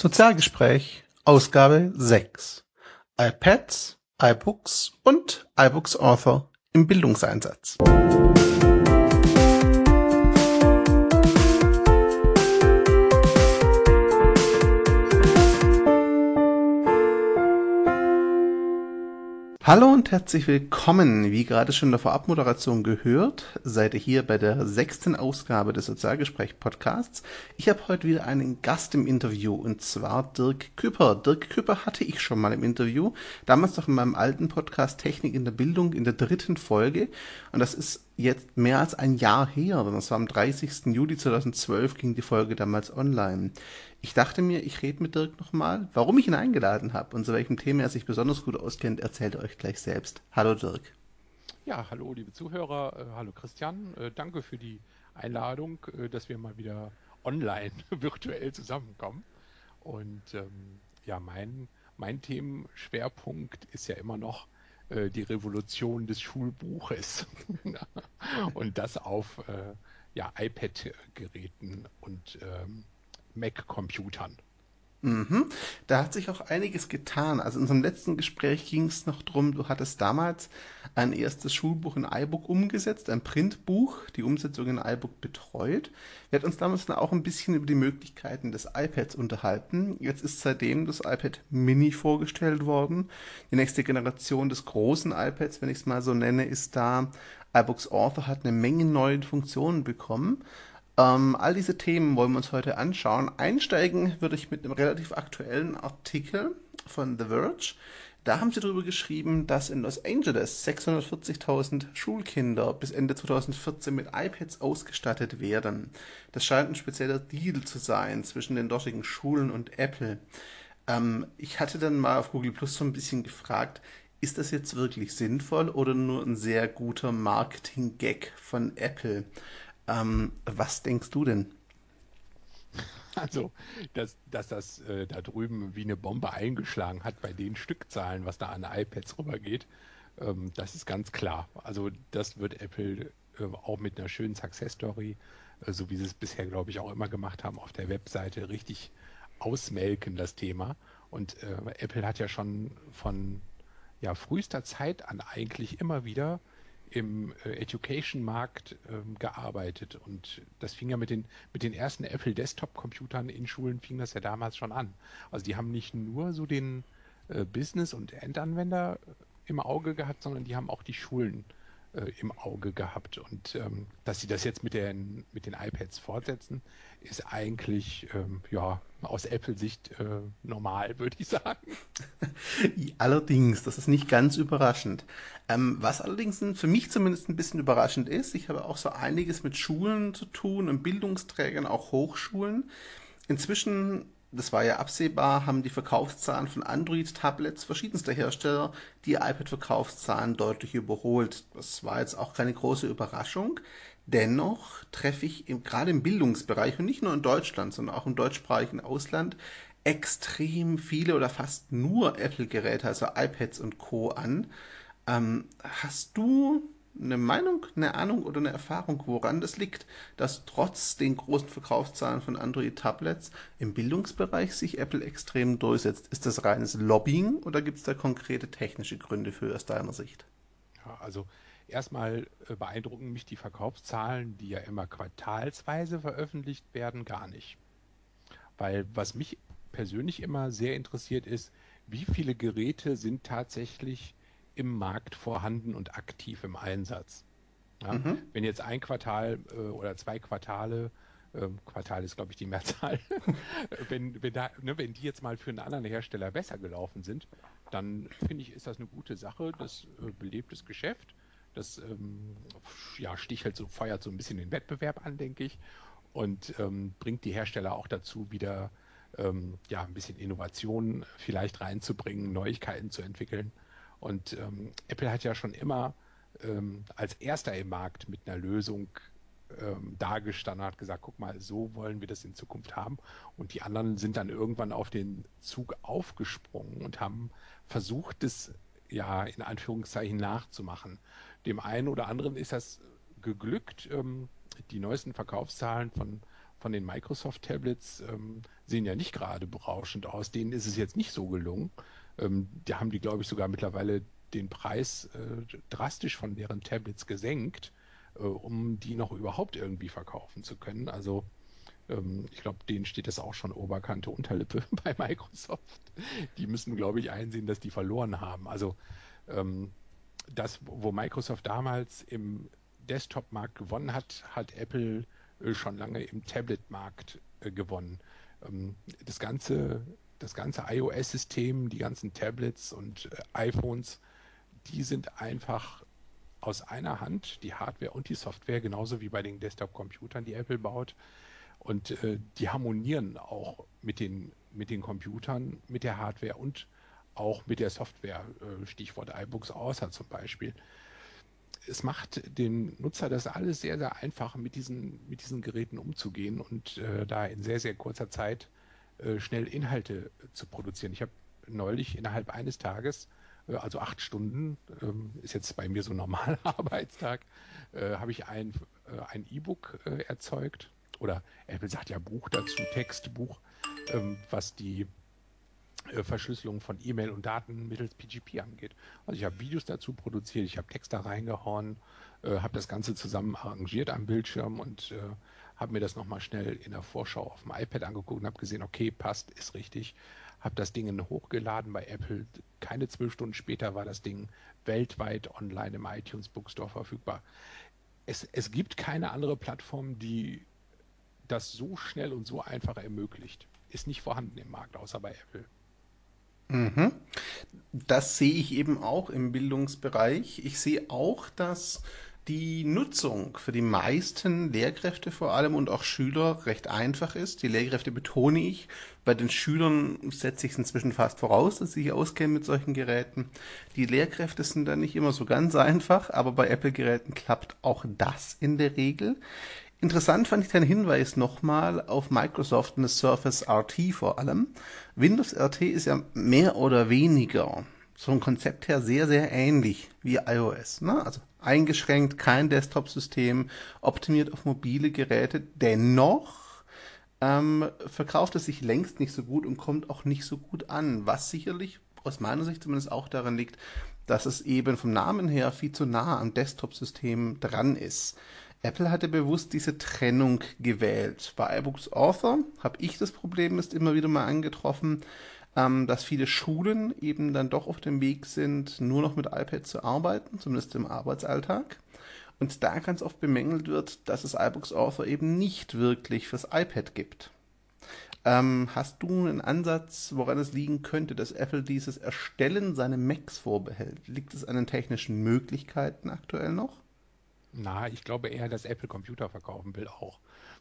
Sozialgespräch, Ausgabe 6: iPads, iBooks und iBooks Author im Bildungseinsatz. Hallo und herzlich willkommen. Wie gerade schon in der Vorabmoderation gehört, seid ihr hier bei der 6. Ausgabe des Sozialgespräch-Podcasts. Ich habe heute wieder einen Gast im Interview, und zwar Dirk Küpper. Dirk Küpper hatte ich schon mal im Interview, damals noch in meinem alten Podcast Technik in der Bildung in der 3. Folge. Und das ist jetzt mehr als ein Jahr her, denn das war am 30. Juli 2012 ging die Folge damals online. Ich dachte mir, ich rede mit Dirk nochmal. Warum ich ihn eingeladen habe und zu welchem Thema er sich besonders gut auskennt, erzählt er euch gleich selbst. Hallo Dirk. Ja, hallo liebe Zuhörer, hallo Christian, danke für die Einladung, dass wir mal wieder online virtuell zusammenkommen. Und ja, mein Themenschwerpunkt ist ja immer noch die Revolution des Schulbuches und das auf ja, iPad-Geräten und Mac-Computern. Mhm. Da hat sich auch einiges getan. Also in unserem letzten Gespräch ging es noch drum, du hattest damals ein erstes Schulbuch in iBook umgesetzt, ein Printbuch, die Umsetzung in iBook betreut. Wir hatten uns damals dann auch ein bisschen über die Möglichkeiten des iPads unterhalten. Jetzt ist seitdem das iPad Mini vorgestellt worden. Die nächste Generation des großen iPads, wenn ich es mal so nenne, ist da. iBooks Author hat eine Menge neue Funktionen bekommen. All diese Themen wollen wir uns heute anschauen. Einsteigen würde ich mit einem relativ aktuellen Artikel von The Verge. Da haben sie darüber geschrieben, dass in Los Angeles 640.000 Schulkinder bis Ende 2014 mit iPads ausgestattet werden. Das scheint ein spezieller Deal zu sein zwischen den dortigen Schulen und Apple. Ich hatte dann mal auf Google Plus so ein bisschen gefragt, ist das jetzt wirklich sinnvoll oder nur ein sehr guter Marketing-Gag von Apple? Was denkst du denn? Also, dass das da drüben wie eine Bombe eingeschlagen hat bei den Stückzahlen, was da an iPads rübergeht, das ist ganz klar. Also, das wird Apple auch mit einer schönen Success Story, so wie sie es bisher, glaube ich, auch immer gemacht haben, auf der Webseite richtig ausmelken, das Thema. Und Apple hat ja schon von ja, frühester Zeit an eigentlich immer wieder im Education-Markt gearbeitet. Und das fing ja mit den ersten Apple Desktop-Computern in Schulen, fing das ja damals schon an. Also die haben nicht nur so den Business- und Endanwender im Auge gehabt, sondern die haben auch die Schulen im Auge gehabt. Und dass sie das jetzt mit den iPads fortsetzen, ist eigentlich ja, aus Apple-Sicht normal, würde ich sagen. Allerdings, das ist nicht ganz überraschend. Was allerdings für mich zumindest ein bisschen überraschend ist, ich habe auch so einiges mit Schulen zu tun und Bildungsträgern, auch Hochschulen. Inzwischen, das war ja absehbar, haben die Verkaufszahlen von Android-Tablets verschiedenster Hersteller die iPad-Verkaufszahlen deutlich überholt. Das war jetzt auch keine große Überraschung. Dennoch treffe ich gerade im Bildungsbereich und nicht nur in Deutschland, sondern auch im deutschsprachigen Ausland extrem viele oder fast nur Apple-Geräte, also iPads und Co. an. Hast du eine Meinung, eine Ahnung oder eine Erfahrung, woran das liegt, dass trotz den großen Verkaufszahlen von Android-Tablets im Bildungsbereich sich Apple extrem durchsetzt? Ist das reines Lobbying oder gibt es da konkrete technische Gründe für aus deiner Sicht? Ja, also erstmal beeindrucken mich die Verkaufszahlen, die ja immer quartalsweise veröffentlicht werden, gar nicht. Weil was mich persönlich immer sehr interessiert ist, wie viele Geräte sind tatsächlich im Markt vorhanden und aktiv im Einsatz. Ja, Mhm. wenn jetzt ein Quartal oder 2 Quartale, Quartal ist glaube ich die Mehrzahl, wenn die jetzt mal für einen anderen Hersteller besser gelaufen sind, dann finde ich, ist das eine gute Sache. Das belebt das Geschäft. Das ja, stichelt so, feuert so ein bisschen den Wettbewerb an, denke ich, und bringt die Hersteller auch dazu, wieder ja, ein bisschen Innovation vielleicht reinzubringen, Neuigkeiten zu entwickeln. Und Apple hat ja schon immer als erster im Markt mit einer Lösung dargestanden, hat gesagt, guck mal, so wollen wir das in Zukunft haben. Und die anderen sind dann irgendwann auf den Zug aufgesprungen und haben versucht, das ja in Anführungszeichen nachzumachen. Dem einen oder anderen ist das geglückt. Die neuesten Verkaufszahlen von den Microsoft-Tablets sehen ja nicht gerade berauschend aus. Denen ist es jetzt nicht so gelungen. Da haben die, glaube ich, sogar mittlerweile den Preis drastisch von deren Tablets gesenkt, um die noch überhaupt irgendwie verkaufen zu können. Also ich glaube, denen steht das auch schon Oberkante, Unterlippe bei Microsoft. Die müssen, glaube ich, einsehen, dass die verloren haben. Also ähm, das, wo Microsoft damals im Desktop-Markt gewonnen hat, hat Apple schon lange im Tablet-Markt gewonnen. Ähm, das ganze, das ganze iOS-System, die ganzen Tablets und iPhones, die sind einfach aus einer Hand, die Hardware und die Software, genauso wie bei den Desktop-Computern, die Apple baut. Und die harmonieren auch mit den Computern, mit der Hardware und auch mit der Software. Stichwort iBooks Author zum Beispiel. Es macht dem Nutzer das alles sehr, sehr einfach, mit diesen Geräten umzugehen und da in sehr, sehr kurzer Zeit schnell Inhalte zu produzieren. Ich habe neulich innerhalb eines Tages, also 8 Stunden, ist jetzt bei mir so ein normaler Arbeitstag, habe ich ein E-Book erzeugt. Oder Apple sagt ja Buch dazu, Textbuch, was die Verschlüsselung von E-Mail und Daten mittels PGP angeht. Also ich habe Videos dazu produziert, ich habe Text da reingehauen, habe das Ganze zusammen arrangiert am Bildschirm und habe mir das nochmal schnell in der Vorschau auf dem iPad angeguckt und habe gesehen, okay, passt, ist richtig. Habe das Ding hochgeladen bei Apple. Keine 12 Stunden später war das Ding weltweit online im iTunes Bookstore verfügbar. Es gibt keine andere Plattform, die das so schnell und so einfach ermöglicht. Ist nicht vorhanden im Markt, außer bei Apple. Mhm. Das sehe ich eben auch im Bildungsbereich. Ich sehe auch, dass die Nutzung für die meisten Lehrkräfte vor allem und auch Schüler recht einfach ist. Die Lehrkräfte betone ich. Bei den Schülern setze ich es inzwischen fast voraus, dass sie sich auskennen mit solchen Geräten. Die Lehrkräfte sind da nicht immer so ganz einfach, aber bei Apple-Geräten klappt auch das in der Regel. Interessant fand ich deinen Hinweis nochmal auf Microsoft und das Surface RT vor allem. Windows RT ist ja mehr oder weniger so ein Konzept her sehr, sehr ähnlich wie iOS. Ne? Also eingeschränkt, kein Desktop-System, optimiert auf mobile Geräte. Dennoch verkauft es sich längst nicht so gut und kommt auch nicht so gut an, was sicherlich aus meiner Sicht zumindest auch daran liegt, dass es eben vom Namen her viel zu nah am Desktop-System dran ist. Apple hatte bewusst diese Trennung gewählt. Bei iBooks Author habe ich das Problem ist immer wieder mal angetroffen, dass viele Schulen eben dann doch auf dem Weg sind, nur noch mit iPad zu arbeiten, zumindest im Arbeitsalltag. Und da ganz oft bemängelt wird, dass es iBooks Author eben nicht wirklich fürs iPad gibt. Hast du einen Ansatz, woran es liegen könnte, dass Apple dieses Erstellen seiner Macs vorbehält? Liegt es an den technischen Möglichkeiten aktuell noch? Na, ich glaube eher, dass Apple Computer verkaufen will auch.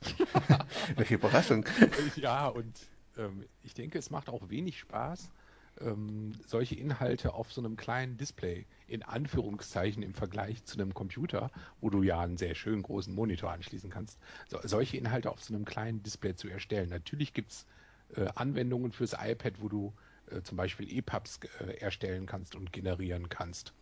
Welche Überraschung. Ja, und ich denke, es macht auch wenig Spaß, solche Inhalte auf so einem kleinen Display, in Anführungszeichen im Vergleich zu einem Computer, wo du ja einen sehr schönen großen Monitor anschließen kannst, solche Inhalte auf so einem kleinen Display zu erstellen. Natürlich gibt es Anwendungen fürs iPad, wo du zum Beispiel EPUBs erstellen kannst und generieren kannst.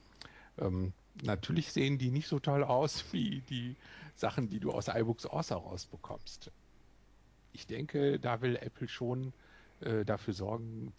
Natürlich sehen die nicht so toll aus wie die Sachen, die du aus iBooks Author rausbekommst. Ich denke, da will Apple schon dafür sorgen,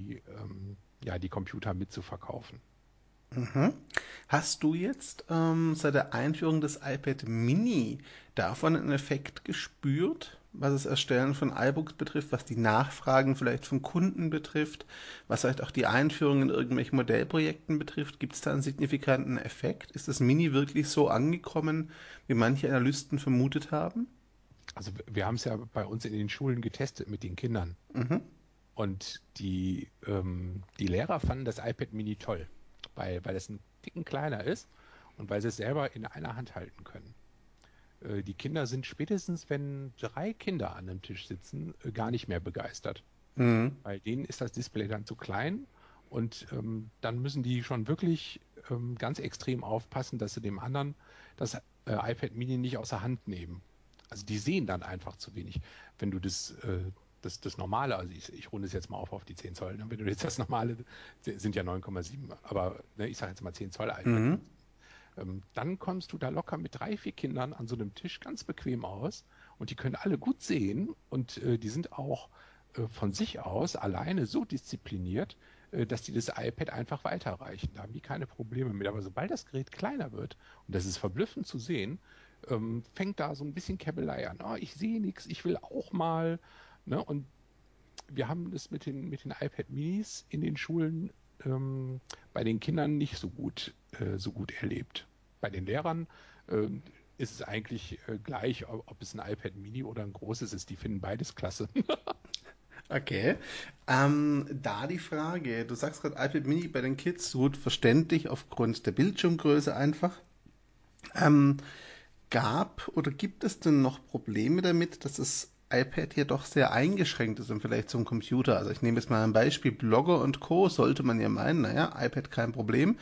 ja, die Computer mitzuverkaufen. Mhm. Hast du jetzt seit der Einführung des iPad Mini davon einen Effekt gespürt, was das Erstellen von iBooks betrifft, was die Nachfragen vielleicht von Kunden betrifft, was vielleicht auch die Einführung in irgendwelchen Modellprojekten betrifft? Gibt es da einen signifikanten Effekt? Ist das Mini wirklich so angekommen, wie manche Analysten vermutet haben? Also wir haben es ja bei uns in den Schulen getestet mit den Kindern. Mhm. Und die Lehrer fanden das iPad Mini toll, weil es ein Ticken kleiner ist und weil sie es selber in einer Hand halten können. Die Kinder sind spätestens, wenn 3 Kinder an einem Tisch sitzen, gar nicht mehr begeistert. Mhm. Bei denen ist das Display dann zu klein und dann müssen die schon wirklich ganz extrem aufpassen, dass sie dem anderen das iPad Mini nicht außer Hand nehmen. Also die sehen dann einfach zu wenig. Wenn du das normale, also ich runde es jetzt mal auf die 10 Zoll, ne? Wenn du jetzt das normale, sind ja 9,7, aber ne, ich sage jetzt mal 10 Zoll iPad Mhm. nimmst, dann kommst du da locker mit 3, 4 Kindern an so einem Tisch ganz bequem aus und die können alle gut sehen und die sind auch von sich aus alleine so diszipliniert, dass die das iPad einfach weiterreichen. Da haben die keine Probleme mit. Aber sobald das Gerät kleiner wird, und das ist verblüffend zu sehen, fängt da so ein bisschen Käbelei an. Oh, ich sehe nichts, ich will auch mal. Ne? Und wir haben das mit den iPad Minis in den Schulen bei den Kindern nicht so gut erlebt. Bei den Lehrern ist es eigentlich gleich, ob es ein iPad Mini oder ein großes ist. Die finden beides klasse. Okay. Da die Frage, du sagst gerade iPad Mini bei den Kids, gut verständlich aufgrund der Bildschirmgröße einfach. Ähm, Gab oder gibt es denn noch Probleme damit, dass das iPad hier doch sehr eingeschränkt ist im Vergleich zum Computer? Also ich nehme jetzt mal ein Beispiel, Blogger und Co. sollte man ja meinen, naja, iPad kein Problem.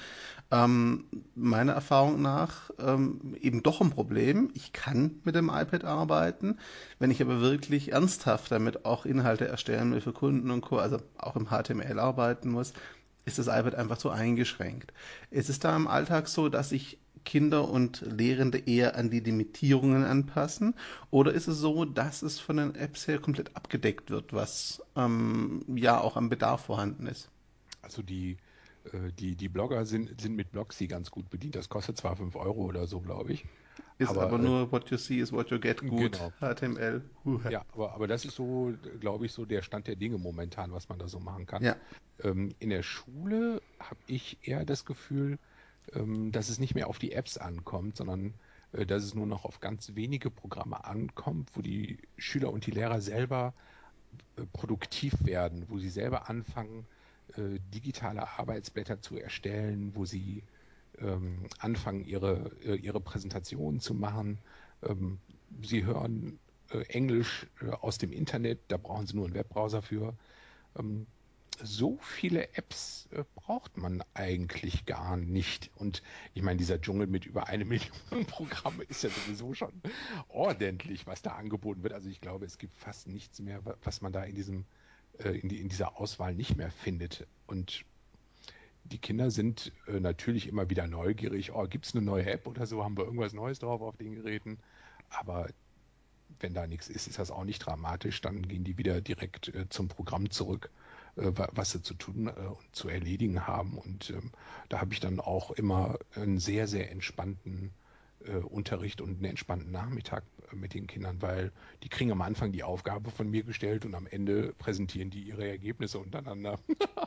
Meiner Erfahrung nach eben doch ein Problem. Ich kann mit dem iPad arbeiten, wenn ich aber wirklich ernsthaft damit auch Inhalte erstellen will für Kunden und Co., also auch im HTML arbeiten muss, ist das iPad einfach so eingeschränkt. Ist es da im Alltag so, dass sich Kinder und Lehrende eher an die Limitierungen anpassen? Oder ist es so, dass es von den Apps her komplett abgedeckt wird, was ja auch am Bedarf vorhanden ist? Also die Blogger sind mit Blogsy ganz gut bedient. Das kostet zwar 5 Euro oder so, glaube ich. Ist Aber aber nur what you see is what you get gut, genau. HTML. Ja, aber das ist so, glaube ich, so der Stand der Dinge momentan, was man da so machen kann. Ja, In der Schule habe ich eher das Gefühl, dass es nicht mehr auf die Apps ankommt, sondern dass es nur noch auf ganz wenige Programme ankommt, wo die Schüler und die Lehrer selber produktiv werden, wo sie selber anfangen, digitale Arbeitsblätter zu erstellen, wo sie anfangen, ihre Präsentationen zu machen. Ähm, Sie hören Englisch aus dem Internet, da brauchen Sie nur einen Webbrowser für. Ähm, so viele Apps braucht man eigentlich gar nicht. Und ich meine, dieser Dschungel mit über 1 Million Programme ist ja sowieso schon ordentlich, was da angeboten wird. Also ich glaube, es gibt fast nichts mehr, was man da in dieser Auswahl nicht mehr findet. Und die Kinder sind natürlich immer wieder neugierig. Oh, gibt es eine neue App oder so? Haben wir irgendwas Neues drauf auf den Geräten? Aber wenn da nichts ist, ist das auch nicht dramatisch. Dann gehen die wieder direkt zum Programm zurück, was sie zu tun und zu erledigen haben. Und da habe ich dann auch immer einen sehr, sehr entspannten Unterricht und einen entspannten Nachmittag mit den Kindern, weil die kriegen am Anfang die Aufgabe von mir gestellt und am Ende präsentieren die ihre Ergebnisse untereinander.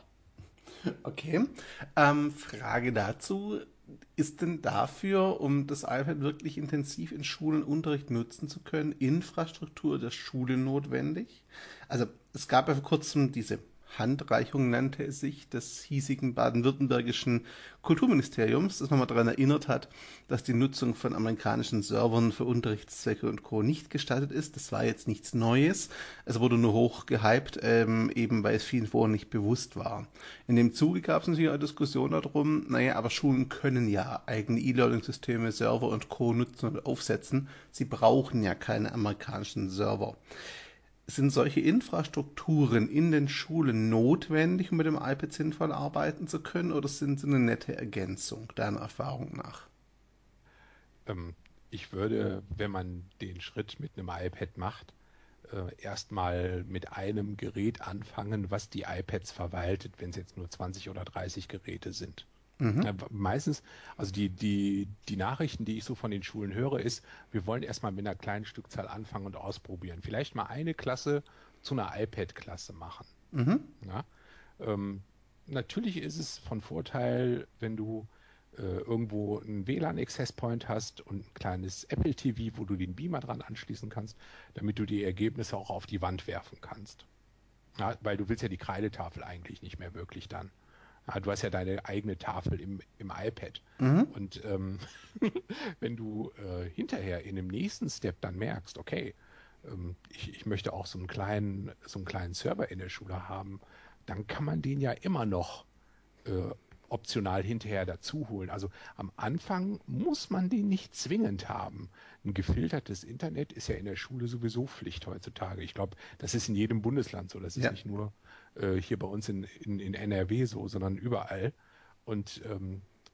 okay. Frage dazu. Ist denn dafür, um das iPad wirklich intensiv in Schulen Unterricht nutzen zu können, Infrastruktur der Schule notwendig? Also es gab ja vor kurzem diese Handreichung, nannte es sich, des hiesigen baden-württembergischen Kulturministeriums, das nochmal daran erinnert hat, dass die Nutzung von amerikanischen Servern für Unterrichtszwecke und Co. nicht gestattet ist. Das war jetzt nichts Neues. Es wurde nur hoch gehypt, eben weil es vielen vorher nicht bewusst war. In dem Zuge gab es natürlich eine Diskussion darum, naja, aber Schulen können ja eigene E-Learning-Systeme, Server und Co. nutzen und aufsetzen. Sie brauchen ja keine amerikanischen Server. Sind solche Infrastrukturen in den Schulen notwendig, um mit dem iPad sinnvoll arbeiten zu können, oder sind sie eine nette Ergänzung, deiner Erfahrung nach? Ähm, Ich würde, wenn man den Schritt mit einem iPad macht, erstmal mit einem Gerät anfangen, was die iPads verwaltet, wenn es jetzt nur 20 oder 30 Geräte sind. Mhm. Meistens, also die Nachrichten, die ich so von den Schulen höre, ist, wir wollen erstmal mit einer kleinen Stückzahl anfangen und ausprobieren. Vielleicht mal eine Klasse zu einer iPad-Klasse machen. Mhm. Ja? Ähm, Natürlich ist es von Vorteil, wenn du irgendwo einen WLAN-Access Point hast und ein kleines Apple TV, wo du den Beamer dran anschließen kannst, damit du die Ergebnisse auch auf die Wand werfen kannst. Ja, weil du willst ja die Kreidetafel eigentlich nicht mehr wirklich dann. Ja, du hast ja deine eigene Tafel im iPad. Mhm. Und wenn du hinterher in dem nächsten Step dann merkst, okay, ich möchte auch so einen kleinen Server in der Schule haben, dann kann man den ja immer noch äh, optional hinterher dazu holen. Also am Anfang muss man den nicht zwingend haben. Ein gefiltertes Internet ist ja in der Schule sowieso Pflicht heutzutage. Ich glaube, das ist in jedem Bundesland so. Das ist Ja. nicht nur hier bei uns in NRW so, sondern überall. Und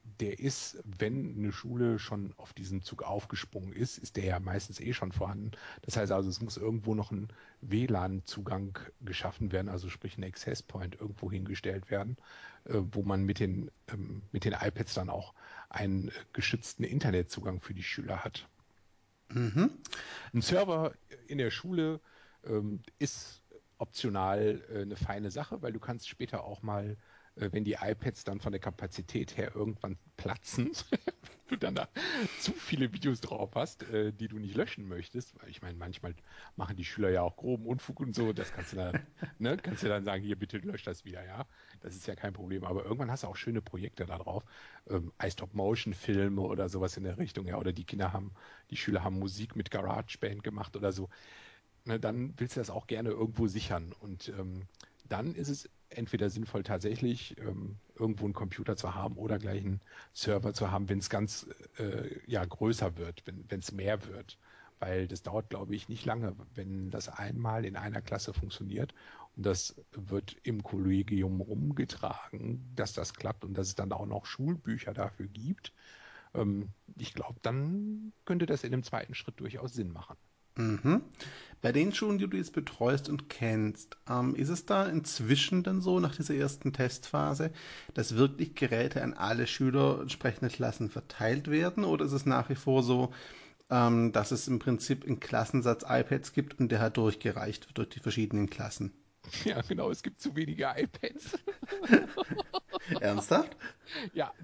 der ist, wenn eine Schule schon auf diesen Zug aufgesprungen ist, ist der ja meistens eh schon vorhanden. Das heißt also, es muss irgendwo noch ein WLAN-Zugang geschaffen werden, also sprich ein Access Point irgendwo hingestellt werden, wo man mit den iPads dann auch einen geschützten Internetzugang für die Schüler hat. Mhm. Ein Server in der Schule ist optional eine feine Sache, weil du kannst später auch mal, wenn die iPads dann von der Kapazität her irgendwann platzen, du dann da zu viele Videos drauf hast, die du nicht löschen möchtest. Weil ich meine, manchmal machen die Schüler ja auch groben Unfug und so. Das kannst du dann, ne, kannst du dann sagen, hier bitte lösch das wieder, ja. Das ist ja kein Problem. Aber irgendwann hast du auch schöne Projekte da drauf. iStop-Motion-Filme oder sowas in der Richtung, ja. Oder die Schüler haben Musik mit GarageBand gemacht oder so. Ne, dann willst du das auch gerne irgendwo sichern. Und dann ist es entweder sinnvoll, tatsächlich irgendwo einen Computer zu haben oder gleich einen Server zu haben, wenn es ganz ja, größer wird, wenn es mehr wird. Weil das dauert, glaube ich, nicht lange, wenn das einmal in einer Klasse funktioniert und das wird im Kollegium rumgetragen, dass das klappt und dass es dann auch noch Schulbücher dafür gibt. Ich glaube, dann könnte das in einem zweiten Schritt durchaus Sinn machen. Mhm. Bei den Schulen, die du jetzt betreust und kennst, ist es da inzwischen dann so, nach dieser ersten Testphase, dass wirklich Geräte an alle Schüler entsprechende Klassen verteilt werden? Oder ist es nach wie vor so, dass es im Prinzip einen Klassensatz iPads gibt und der halt durchgereicht wird durch die verschiedenen Klassen? Ja, genau, es gibt zu wenige iPads. Ernsthaft? Ja,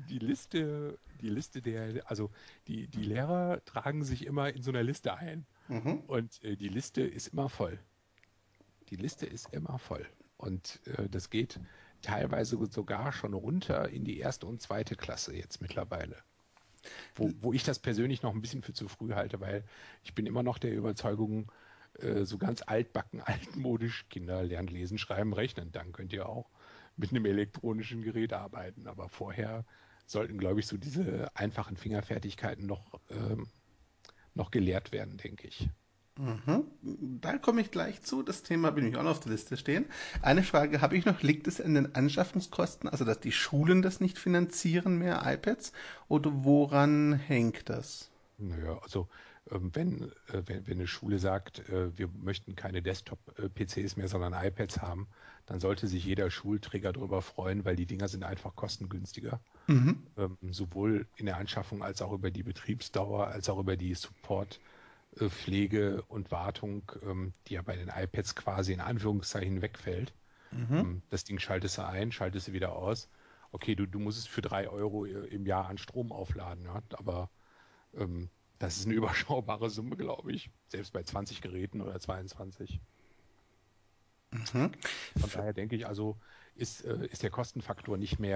also die Lehrer tragen sich immer in so einer Liste ein. Mhm. Und die Liste ist immer voll. Die Liste ist immer voll. Und das geht teilweise sogar schon runter in die erste und zweite Klasse jetzt mittlerweile. Wo ich das persönlich noch ein bisschen für zu früh halte, weil ich bin immer noch der Überzeugung, so ganz altbacken, altmodisch, Kinder lernen lesen, schreiben, rechnen. Dann könnt ihr auch mit einem elektronischen Gerät arbeiten. Aber vorher sollten, glaube ich, so diese einfachen Fingerfertigkeiten noch gelehrt werden, denke ich. Mhm. Da komme ich gleich zu. Das Thema habe ich nämlich auch noch auf der Liste stehen. Eine Frage habe ich noch. Liegt es an den Anschaffungskosten, also dass die Schulen das nicht finanzieren, mehr iPads? Oder woran hängt das? Naja, also wenn eine Schule sagt, wir möchten keine Desktop-PCs mehr, sondern iPads haben, dann sollte sich jeder Schulträger darüber freuen, weil die Dinger sind einfach kostengünstiger. Mhm. Sowohl in der Anschaffung als auch über die Betriebsdauer, als auch über die Support, Pflege und Wartung, die ja bei den iPads quasi in Anführungszeichen wegfällt. Mhm. Das Ding schaltest du ein, schaltest du wieder aus. Okay, du musst es für 3 € im Jahr an Strom aufladen, ja, aber ähm, das ist eine überschaubare Summe, glaube ich. Selbst bei 20 Geräten oder 22. Mhm. Von daher denke ich, also ist der Kostenfaktor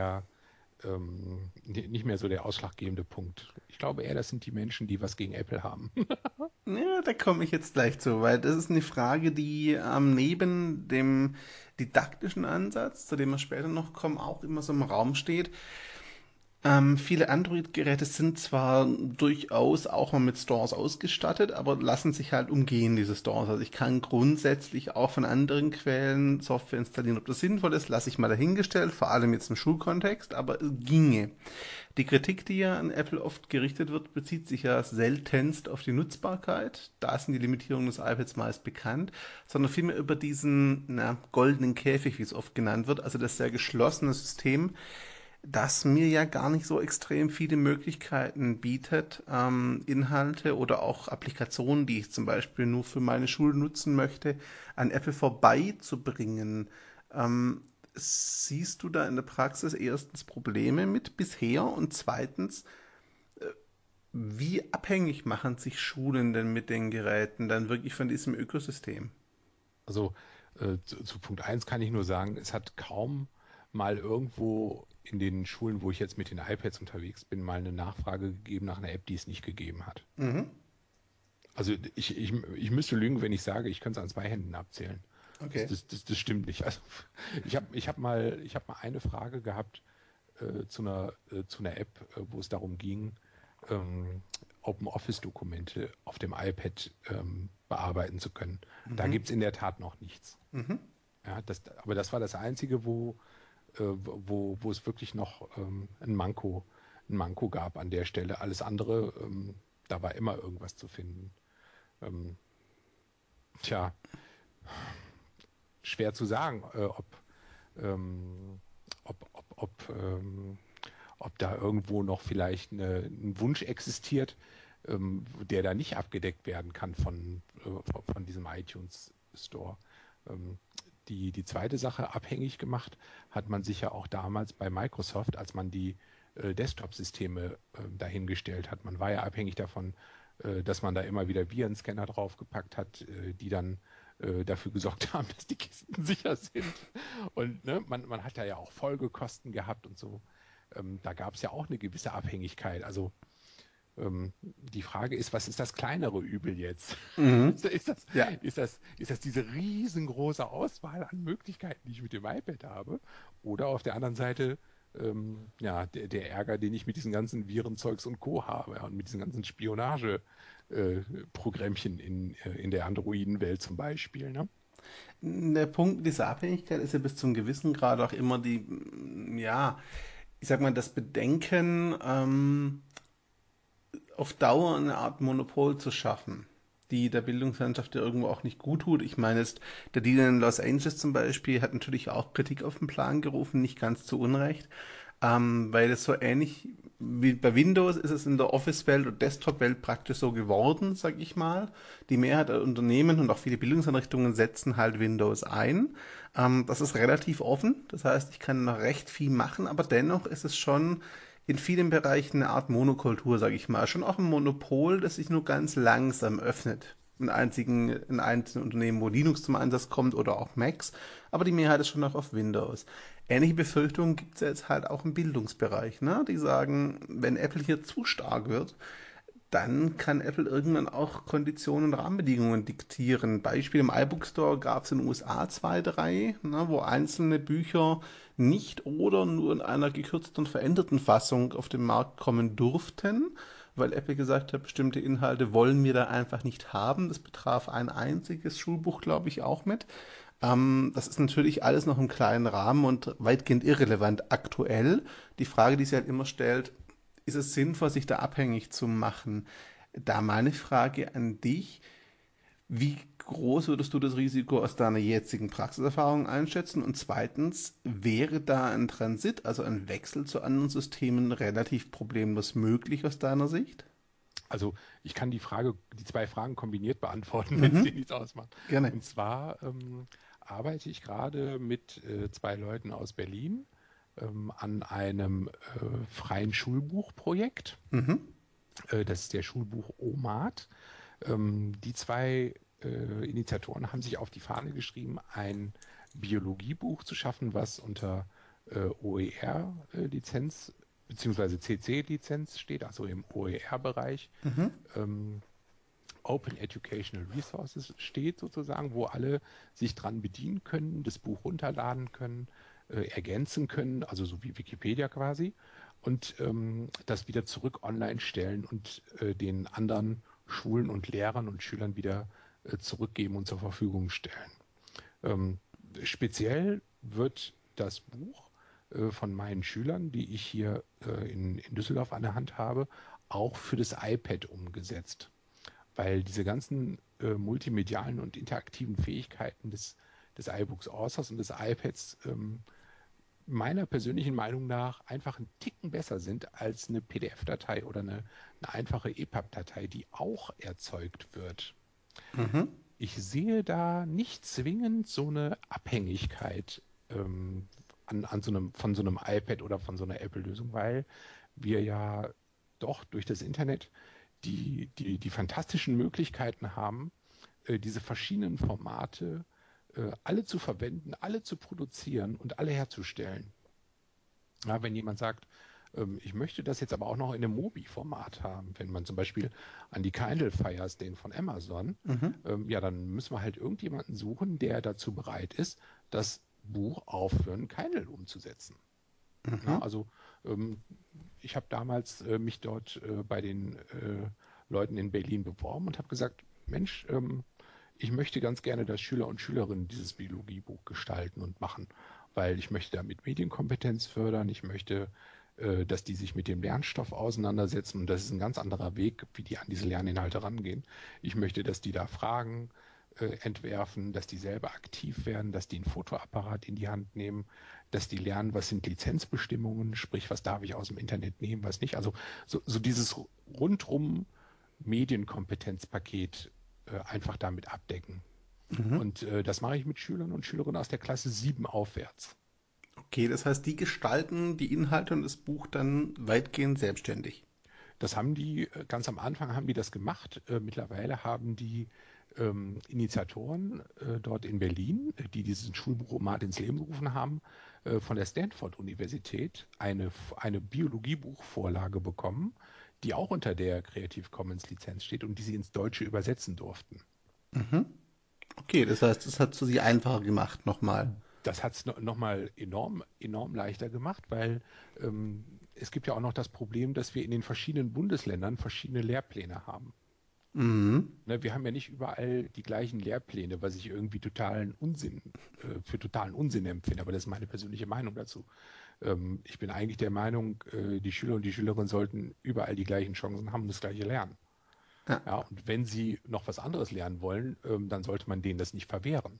nicht mehr so der ausschlaggebende Punkt. Ich glaube eher, das sind die Menschen, die was gegen Apple haben. Ja, da komme ich jetzt gleich zu, weil das ist eine Frage, die neben dem didaktischen Ansatz, zu dem wir später noch kommen, auch immer so im Raum steht. Viele Android-Geräte sind zwar durchaus auch mal mit Stores ausgestattet, aber lassen sich halt umgehen, diese Stores. Also ich kann grundsätzlich auch von anderen Quellen Software installieren. Ob das sinnvoll ist, lasse ich mal dahingestellt, vor allem jetzt im Schulkontext, aber es ginge. Die Kritik, die ja an Apple oft gerichtet wird, bezieht sich ja seltenst auf die Nutzbarkeit. Da sind die Limitierungen des iPads meist bekannt, sondern vielmehr über diesen goldenen Käfig, wie es oft genannt wird, also das sehr geschlossene System, das mir ja gar nicht so extrem viele Möglichkeiten bietet, Inhalte oder auch Applikationen, die ich zum Beispiel nur für meine Schule nutzen möchte, an Apple vorbeizubringen. Siehst du da in der Praxis erstens Probleme mit bisher und zweitens, wie abhängig machen sich Schulen denn mit den Geräten dann wirklich von diesem Ökosystem? Also zu Punkt eins kann ich nur sagen, es hat kaum mal irgendwo in den Schulen, wo ich jetzt mit den iPads unterwegs bin, mal eine Nachfrage gegeben nach einer App, die es nicht gegeben hat. Mhm. Also ich müsste lügen, wenn ich sage, ich könnte es an zwei Händen abzählen. Okay. Das stimmt nicht. Also ich hab mal eine Frage gehabt zu einer App, wo es darum ging, ähm, Open Office-Dokumente auf dem iPad bearbeiten zu können. Da Mhm. gibt es in der Tat noch nichts. Mhm. Ja, aber das war das Einzige, wo es wirklich noch ein Manko ein Manko gab an der Stelle. Alles andere, da war immer irgendwas zu finden. Ähm, tja, schwer zu sagen, ähm, ob da irgendwo noch vielleicht ein Wunsch existiert, der da nicht abgedeckt werden kann von diesem iTunes Store. Ähm, die zweite Sache abhängig gemacht hat man sich ja auch damals bei Microsoft, als man die Desktop-Systeme dahingestellt hat. Man war ja abhängig davon, dass man da immer wieder Virenscanner draufgepackt hat, die dann dafür gesorgt haben, dass die Kisten sicher sind. Und ne, man hat da ja auch Folgekosten gehabt und so. Da gab es ja auch eine gewisse Abhängigkeit. Also die Frage ist, was ist das kleinere Übel jetzt? Mhm. Ist das, Ja. ist das diese riesengroße Auswahl an Möglichkeiten, die ich mit dem iPad habe? Oder auf der anderen Seite ja, der Ärger, den ich mit diesen ganzen Virenzeugs und Co. habe, ja, und mit diesen ganzen Spionage-Programmchen in der Androiden-Welt zum Beispiel. Ne? Der Punkt dieser Abhängigkeit ist ja bis zum gewissen Grad auch immer ja, ich sag mal, das Bedenken, auf Dauer eine Art Monopol zu schaffen, die der Bildungslandschaft ja irgendwo auch nicht gut tut. Ich meine, jetzt der Deal in Los Angeles zum Beispiel hat natürlich auch Kritik auf den Plan gerufen, nicht ganz zu Unrecht, weil es so ähnlich wie bei Windows ist es in der Office-Welt und Desktop-Welt praktisch so geworden, sag ich mal. Die Mehrheit der Unternehmen und auch viele Bildungseinrichtungen setzen halt Windows ein. Das ist relativ offen, das heißt, ich kann noch recht viel machen, aber dennoch ist es schon in vielen Bereichen eine Art Monokultur, sage ich mal. Schon auch ein Monopol, das sich nur ganz langsam öffnet. In einzelnen Unternehmen, wo Linux zum Einsatz kommt oder auch Macs, aber die Mehrheit ist schon noch auf Windows. Ähnliche Befürchtungen gibt es ja jetzt halt auch im Bildungsbereich, ne? Die sagen, wenn Apple hier zu stark wird, dann kann Apple irgendwann auch Konditionen und Rahmenbedingungen diktieren. Beispiel im iBook Store gab es in den USA zwei, drei, ne, wo einzelne Bücher nicht oder nur in einer gekürzten und veränderten Fassung auf den Markt kommen durften, weil Apple gesagt hat, bestimmte Inhalte wollen wir da einfach nicht haben. Das betraf ein einziges Schulbuch, glaube ich, auch mit. Das ist natürlich alles noch im kleinen Rahmen und weitgehend irrelevant aktuell. Die Frage, die sich halt immer stellt, ist es sinnvoll, sich da abhängig zu machen? Da meine Frage an dich, wie groß würdest du das Risiko aus deiner jetzigen Praxiserfahrung einschätzen? Und zweitens, wäre da ein Transit, also ein Wechsel zu anderen Systemen relativ problemlos möglich aus deiner Sicht? Also ich kann die zwei Fragen kombiniert beantworten, wenn es dir Mhm, nichts ausmacht. gerne. Und zwar arbeite ich gerade mit zwei Leuten aus Berlin an einem freien Schulbuchprojekt. Mhm, Das ist der Schulbuch OMAD. Die zwei Initiatoren haben sich auf die Fahne geschrieben, ein Biologiebuch zu schaffen, was unter OER-Lizenz bzw. CC-Lizenz steht, also im OER-Bereich. mhm, Ähm, Open Educational Resources steht sozusagen, wo alle sich dran bedienen können, das Buch runterladen können, ergänzen können, also so wie Wikipedia quasi, und das wieder zurück online stellen und den anderen Schulen und Lehrern und Schülern wieder zurückgeben und zur Verfügung stellen. Ähm, speziell wird das Buch von meinen Schülern, die ich hier in Düsseldorf an der Hand habe, auch für das iPad umgesetzt, weil diese ganzen multimedialen und interaktiven Fähigkeiten des iBooks Authors und des iPads meiner persönlichen Meinung nach einfach einen Ticken besser sind als eine PDF-Datei oder eine einfache EPUB-Datei, die auch erzeugt wird. mhm, Ich sehe da nicht zwingend so eine Abhängigkeit von so einem iPad oder von so einer Apple-Lösung, weil wir ja doch durch das Internet die fantastischen Möglichkeiten haben, diese verschiedenen Formate alle zu verwenden, alle zu produzieren und alle herzustellen. Ja, wenn jemand sagt, ich möchte das jetzt aber auch noch in einem Mobi-Format haben, wenn man zum Beispiel an die Kindle Fires, den von Amazon, mhm, ja, dann müssen wir halt irgendjemanden suchen, der dazu bereit ist, das Buch auch für einen Kindle umzusetzen. mhm, Ja, also ähm, ich habe damals mich dort bei den Leuten in Berlin beworben und habe gesagt, Mensch, ich möchte ganz gerne, dass Schüler und Schülerinnen dieses Biologiebuch gestalten und machen, weil ich möchte damit Medienkompetenz fördern, ich möchte dass die sich mit dem Lernstoff auseinandersetzen und das ist ein ganz anderer Weg, wie die an diese Lerninhalte rangehen. Ich möchte, dass die da Fragen entwerfen, dass die selber aktiv werden, dass die einen Fotoapparat in die Hand nehmen, dass die lernen, was sind Lizenzbestimmungen, sprich, was darf ich aus dem Internet nehmen, was nicht. Also so dieses rundrum Medienkompetenzpaket einfach damit abdecken. Und das mache ich mit Schülern und Schülerinnen aus der Klasse 7 aufwärts. Okay, das heißt, die gestalten die Inhalte und das Buch dann weitgehend selbstständig. Das haben die, ganz am Anfang haben die das gemacht. Mittlerweile haben die Initiatoren dort in Berlin, die diesen Schulbuchomat ins Leben gerufen haben, von der Stanford-Universität eine Biologiebuchvorlage bekommen, die auch unter der Creative Commons Lizenz steht und die sie ins Deutsche übersetzen durften. Okay, das heißt, das hat es für sie einfacher gemacht, nochmal. Das hat es nochmal enorm, enorm leichter gemacht, weil es gibt ja auch noch das Problem, dass wir in den verschiedenen Bundesländern verschiedene Lehrpläne haben. Ne, wir haben ja nicht überall die gleichen Lehrpläne, was ich irgendwie für totalen Unsinn empfinde, aber das ist meine persönliche Meinung dazu. Ich bin eigentlich der Meinung, die Schüler und die Schülerinnen sollten überall die gleichen Chancen haben und das gleiche lernen. Ja. Ja, und wenn sie noch was anderes lernen wollen, dann sollte man denen das nicht verwehren.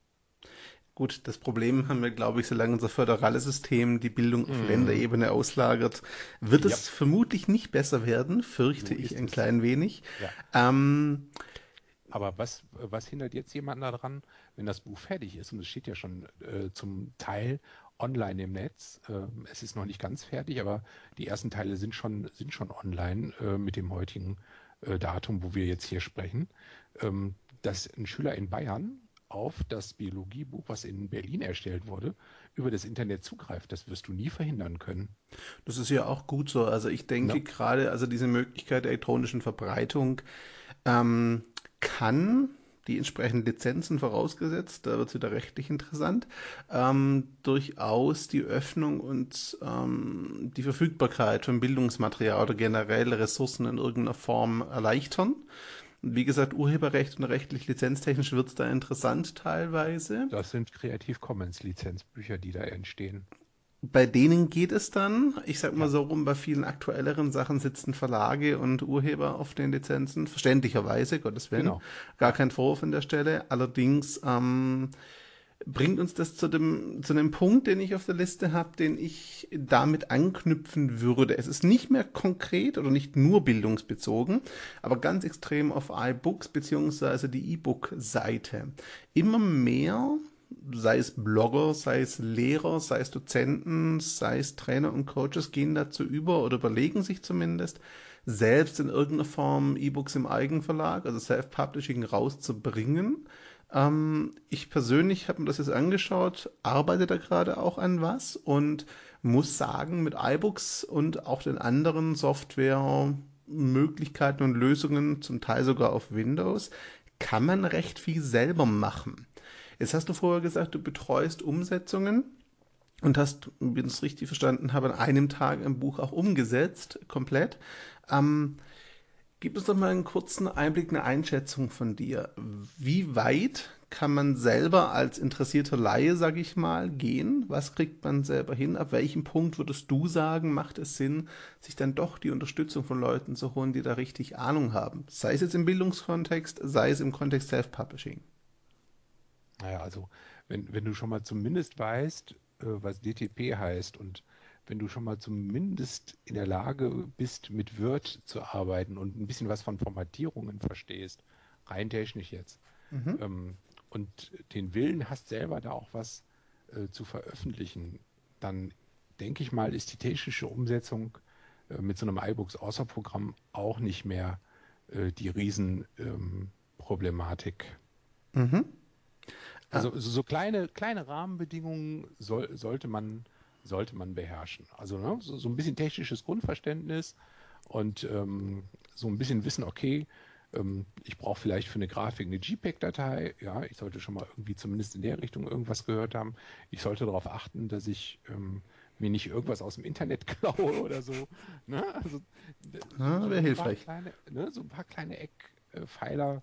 Gut, das Problem haben wir, glaube ich, solange unser föderales System die Bildung auf Länderebene auslagert, wird Ja, es vermutlich nicht besser werden, fürchte so ich ist ein es. klein wenig. Ja. Ähm, Aber was hindert jetzt jemanden daran, wenn das Buch fertig ist? Und es steht ja schon zum Teil online im Netz. Es ist noch nicht ganz fertig, aber die ersten Teile sind schon online mit dem heutigen Datum, wo wir jetzt hier sprechen. Dass ein Schüler in Bayern auf das Biologiebuch, was in Berlin erstellt wurde, über das Internet zugreift, das wirst du nie verhindern können. Das ist ja auch gut so. Also ich Ne? denke gerade, also diese Möglichkeit der elektronischen Verbreitung ähm, kann die entsprechenden Lizenzen vorausgesetzt, da wird es wieder rechtlich interessant, durchaus die Öffnung und die Verfügbarkeit von Bildungsmaterial oder generell Ressourcen in irgendeiner Form erleichtern. Wie gesagt, Urheberrecht und rechtlich lizenztechnisch wird es da interessant teilweise. Das sind Creative Commons Lizenzbücher, die da entstehen. Bei denen geht es dann, ich sag mal Ja, so rum, bei vielen aktuelleren Sachen sitzen Verlage und Urheber auf den Lizenzen, verständlicherweise, Gottes Willen, genau. gar Ja. kein Vorwurf an der Stelle. Allerdings bringt uns das zu dem Punkt, den ich auf der Liste habe, den ich damit anknüpfen würde. Es ist nicht mehr konkret oder nicht nur bildungsbezogen, aber ganz extrem auf iBooks beziehungsweise die E-Book-Seite. Immer mehr, sei es Blogger, sei es Lehrer, sei es Dozenten, sei es Trainer und Coaches, gehen dazu über oder überlegen sich zumindest, selbst in irgendeiner Form E-Books im Eigenverlag, also Self-Publishing, rauszubringen. Ich persönlich habe mir das jetzt angeschaut, arbeite da gerade auch an was und muss sagen, mit iBooks und auch den anderen Softwaremöglichkeiten und Lösungen, zum Teil sogar auf Windows, kann man recht viel selber machen. Jetzt hast du vorher gesagt, du betreust Umsetzungen und hast, wenn ich es richtig verstanden habe, an einem Tag ein Buch auch umgesetzt, komplett. Ähm, Gib uns doch mal einen kurzen Einblick, eine Einschätzung von dir. Wie weit kann man selber als interessierter Laie, sag ich mal, gehen? Was kriegt man selber hin? Ab welchem Punkt würdest du sagen, macht es Sinn, sich dann doch die Unterstützung von Leuten zu holen, die da richtig Ahnung haben? Sei es jetzt im Bildungskontext, sei es im Kontext Self-Publishing. Naja, also wenn du schon mal zumindest weißt, was DTP heißt und wenn du schon mal zumindest in der Lage bist, mit Word zu arbeiten und ein bisschen was von Formatierungen verstehst, rein technisch jetzt, ähm, und den Willen hast, selber da auch was zu veröffentlichen, dann denke ich mal, ist die technische Umsetzung mit so einem iBooks-Außer-Programm auch nicht mehr die Riesenproblematik. Ah, Also so kleine Rahmenbedingungen sollte man beherrschen. Also ne, so ein bisschen technisches Grundverständnis und so ein bisschen wissen, okay, ich brauche vielleicht für eine Grafik eine JPEG-Datei. Ja, ich sollte schon mal irgendwie zumindest in der Richtung irgendwas gehört haben. Ich sollte darauf achten, dass ich mir nicht irgendwas aus dem Internet klaue oder so. Ne? Also wäre so ein paar hilfreich. kleine, ne, so ein paar kleine Eckpfeiler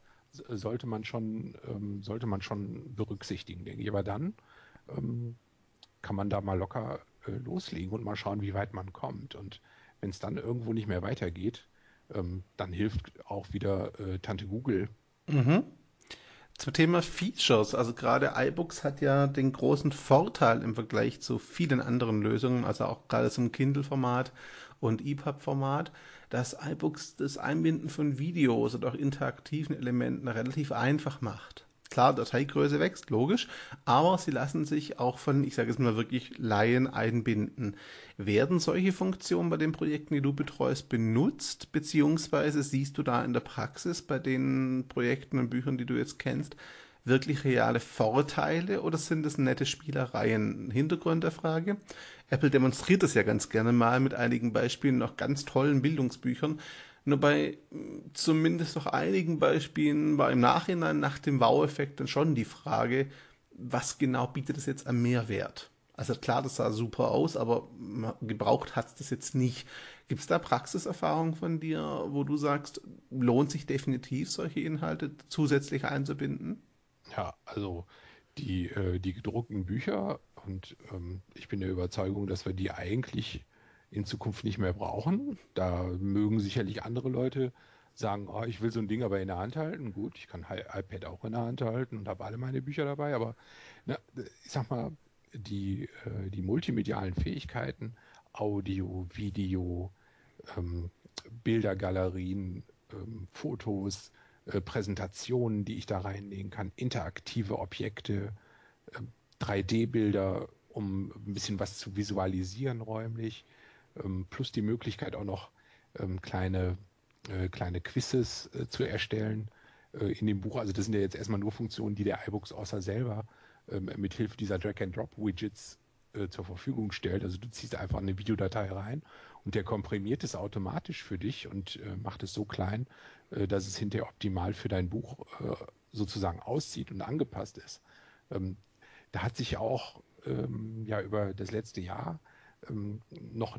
sollte man schon berücksichtigen, denke ich. Aber dann ähm, kann man da mal locker loslegen und mal schauen, wie weit man kommt. Und wenn es dann irgendwo nicht mehr weitergeht, dann hilft auch wieder Tante Google. Mhm. Zum Thema Features, also gerade iBooks hat ja den großen Vorteil im Vergleich zu vielen anderen Lösungen, also auch gerade zum Kindle-Format und EPUB-Format, dass iBooks das Einbinden von Videos oder auch interaktiven Elementen relativ einfach macht. Klar, Dateigröße wächst, logisch, aber sie lassen sich auch von, ich sage es mal wirklich, Laien einbinden. Werden solche Funktionen bei den Projekten, die du betreust, benutzt, beziehungsweise siehst du da in der Praxis bei den Projekten und Büchern, die du jetzt kennst, wirklich reale Vorteile oder sind es nette Spielereien? Hintergrund der Frage. Apple demonstriert das ja ganz gerne mal mit einigen Beispielen noch ganz tollen Bildungsbüchern. Nur bei zumindest noch einigen Beispielen war im Nachhinein nach dem Wow-Effekt dann schon die Frage, was genau bietet es jetzt an Mehrwert? Also klar, das sah super aus, aber gebraucht hat es das jetzt nicht. Gibt es da Praxiserfahrung von dir, wo du sagst, lohnt sich definitiv, solche Inhalte zusätzlich einzubinden? Ja, also die gedruckten Bücher und ich bin der Überzeugung, dass wir die eigentlich in Zukunft nicht mehr brauchen. Da mögen sicherlich andere Leute sagen, oh, ich will so ein Ding aber in der Hand halten. Gut, ich kann iPad auch in der Hand halten und habe alle meine Bücher dabei, aber na, ich sag mal, die multimedialen Fähigkeiten, Audio, Video, ähm, Bildergalerien, Fotos, Präsentationen, die ich da reinlegen kann, interaktive Objekte, 3D-Bilder, um ein bisschen was zu visualisieren räumlich, plus die Möglichkeit auch noch kleine Quizzes zu erstellen in dem Buch. Also das sind ja jetzt erstmal nur Funktionen, die der iBooks Author selber mit Hilfe dieser Drag-and-Drop-Widgets zur Verfügung stellt. Also du ziehst einfach eine Videodatei rein und der komprimiert es automatisch für dich und macht es so klein, dass es hinterher optimal für dein Buch sozusagen aussieht und angepasst ist. Ähm, Da hat sich auch ja über das letzte Jahr noch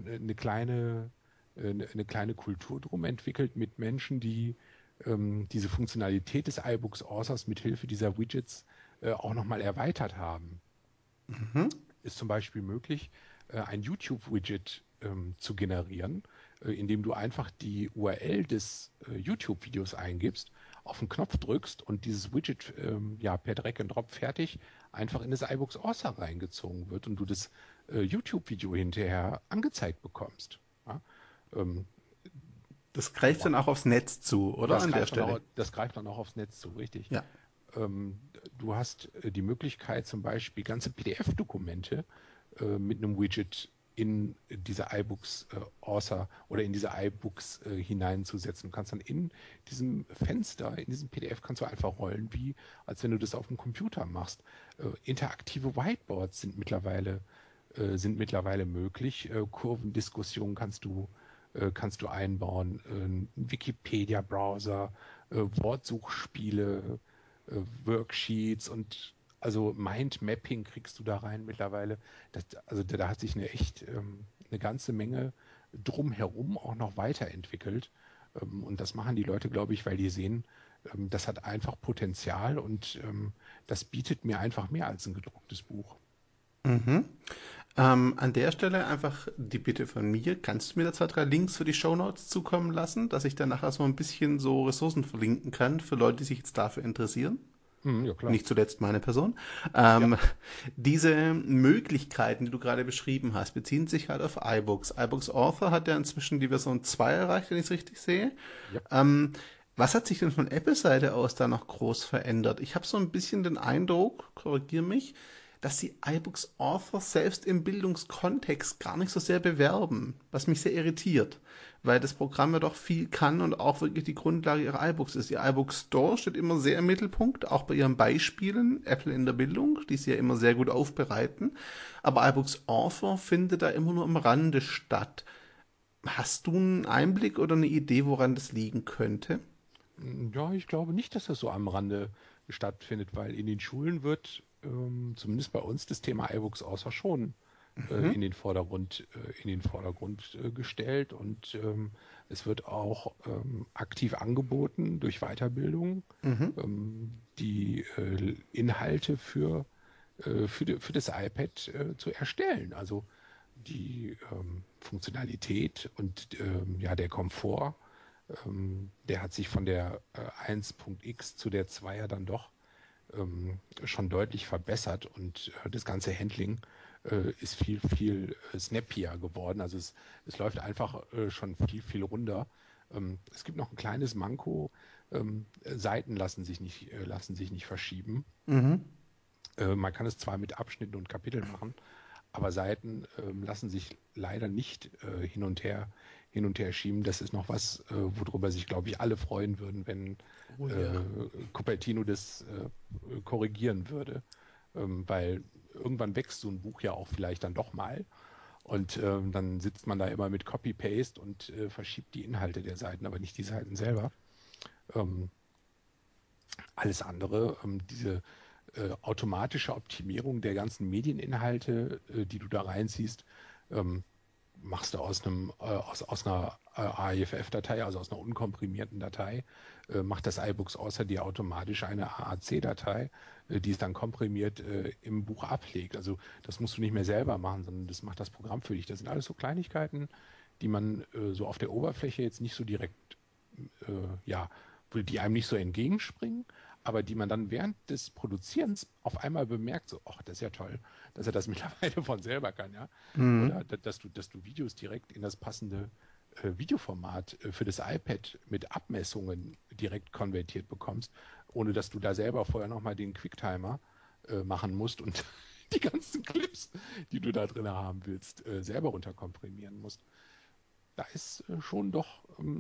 eine kleine Kultur drum entwickelt mit Menschen, die diese Funktionalität des iBooks Authors mit Hilfe dieser Widgets auch nochmal erweitert haben. Mhm. Ist zum Beispiel möglich, ein YouTube-Widget zu generieren, indem du einfach die URL des YouTube-Videos eingibst, auf den Knopf drückst und dieses Widget ja per Drag and Drop fertig einfach in das iBooks Author reingezogen wird und du das YouTube-Video hinterher angezeigt bekommst. Ja? Ähm, Das greift dann auch aufs Netz zu, oder? An der Stelle. das greift dann auch aufs Netz zu, richtig. Ja. Ähm, Du hast die Möglichkeit, zum Beispiel ganze PDF-Dokumente mit einem Widget in diese iBooks Author oder in diese iBooks hineinzusetzen. Du kannst dann in diesem Fenster, in diesem PDF kannst du einfach rollen, wie als wenn du das auf dem Computer machst. Interaktive Whiteboards sind mittlerweile möglich. Kurvendiskussionen kannst du einbauen, Wikipedia-Browser, Wortsuchspiele, Worksheets und also Mindmapping kriegst du da rein mittlerweile. Also da hat sich eine ganze Menge drumherum auch noch weiterentwickelt. Und das machen die Leute, glaube ich, weil die sehen, das hat einfach Potenzial und das bietet mir einfach mehr als ein gedrucktes Buch. Mhm. An der Stelle einfach die Bitte von mir. Kannst du mir da zwei, drei Links für die Shownotes zukommen lassen, dass ich dann nachher so ein bisschen so Ressourcen verlinken kann für Leute, die sich jetzt dafür interessieren? Ja, klar. Nicht zuletzt meine Person. Ja. Ähm, diese Möglichkeiten, die du gerade beschrieben hast, beziehen sich halt auf iBooks. iBooks Author hat ja inzwischen die Version 2 erreicht, wenn ich es richtig sehe. Ja. Ähm, was hat sich denn von Apple-Seite aus da noch groß verändert? Ich habe so ein bisschen den Eindruck, korrigiere mich, dass sie iBooks Author selbst im Bildungskontext gar nicht so sehr bewerben, was mich sehr irritiert, weil das Programm ja doch viel kann und auch wirklich die Grundlage ihrer iBooks ist. Ihr iBook Store steht immer sehr im Mittelpunkt, auch bei ihren Beispielen, Apple in der Bildung, die sie ja immer sehr gut aufbereiten, aber iBooks Author findet da immer nur am Rande statt. Hast du einen Einblick oder eine Idee, woran das liegen könnte? Ja, ich glaube nicht, dass das so am Rande stattfindet, weil in den Schulen wird, zumindest bei uns, das Thema iBooks außer schon Mhm. in den Vordergrund gestellt und es wird auch aktiv angeboten durch Weiterbildung, Mhm. die Inhalte für das iPad zu erstellen. Also die Funktionalität und ja, der Komfort, der hat sich von der 1.x zu der 2er dann doch schon deutlich verbessert und das ganze Handling ist viel, viel snappier geworden. Also es läuft einfach schon viel, viel runder. Es gibt noch ein kleines Manko. Seiten lassen sich nicht verschieben. Mhm. Man kann es zwar mit Abschnitten und Kapiteln machen, aber Seiten lassen sich leider nicht hin und her schieben. Das ist noch was, worüber sich, glaube ich, alle freuen würden, wenn Oh ja. Cupertino das korrigieren würde. Weil irgendwann wächst so ein Buch ja auch vielleicht dann doch mal. Und dann sitzt man da immer mit Copy-Paste und verschiebt die Inhalte der Seiten, aber nicht die Seiten selber. Ähm, Alles andere, diese automatische Optimierung der ganzen Medieninhalte, die du da reinziehst, ähm, machst du aus einer AIFF-Datei, also aus einer unkomprimierten Datei, macht das iBooks außer dir automatisch eine AAC-Datei, die es dann komprimiert im Buch ablegt. Also das musst du nicht mehr selber machen, sondern das macht das Programm für dich. Das sind alles so Kleinigkeiten, die man so auf der Oberfläche jetzt nicht so direkt, ja, die einem nicht so entgegenspringen, aber die man dann während des Produzierens auf einmal bemerkt, so, ach, das ist ja toll, dass er das mittlerweile von selber kann, ja. Mhm. Oder dass du Videos direkt in das passende Videoformat für das iPad mit Abmessungen direkt konvertiert bekommst, ohne dass du da selber vorher nochmal den Quicktimer machen musst und die ganzen Clips, die du da drin haben willst, selber runterkomprimieren musst. Da ist schon doch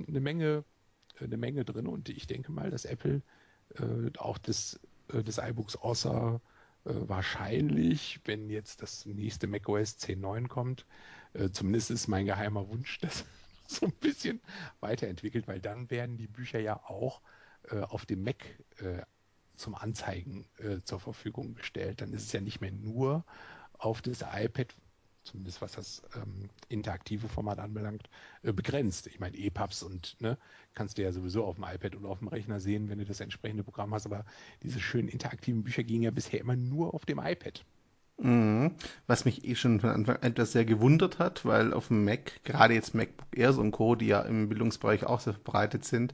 eine Menge drin und ich denke mal, dass Apple auch des iBooks außer wahrscheinlich, wenn jetzt das nächste macOS 10.9 kommt, zumindest ist mein geheimer Wunsch, dass so ein bisschen weiterentwickelt, weil dann werden die Bücher ja auch auf dem Mac zum Anzeigen zur Verfügung gestellt. Dann ist es ja nicht mehr nur auf das iPad, zumindest was das interaktive Format anbelangt, begrenzt. Ich meine, EPUBs und ne, kannst du ja sowieso auf dem iPad oder auf dem Rechner sehen, wenn du das entsprechende Programm hast, aber diese schönen interaktiven Bücher gingen ja bisher immer nur auf dem iPad. Mhm. Was mich eh schon von Anfang an etwas sehr gewundert hat, weil auf dem Mac, gerade jetzt MacBook Airs und Co., die ja im Bildungsbereich auch sehr verbreitet sind,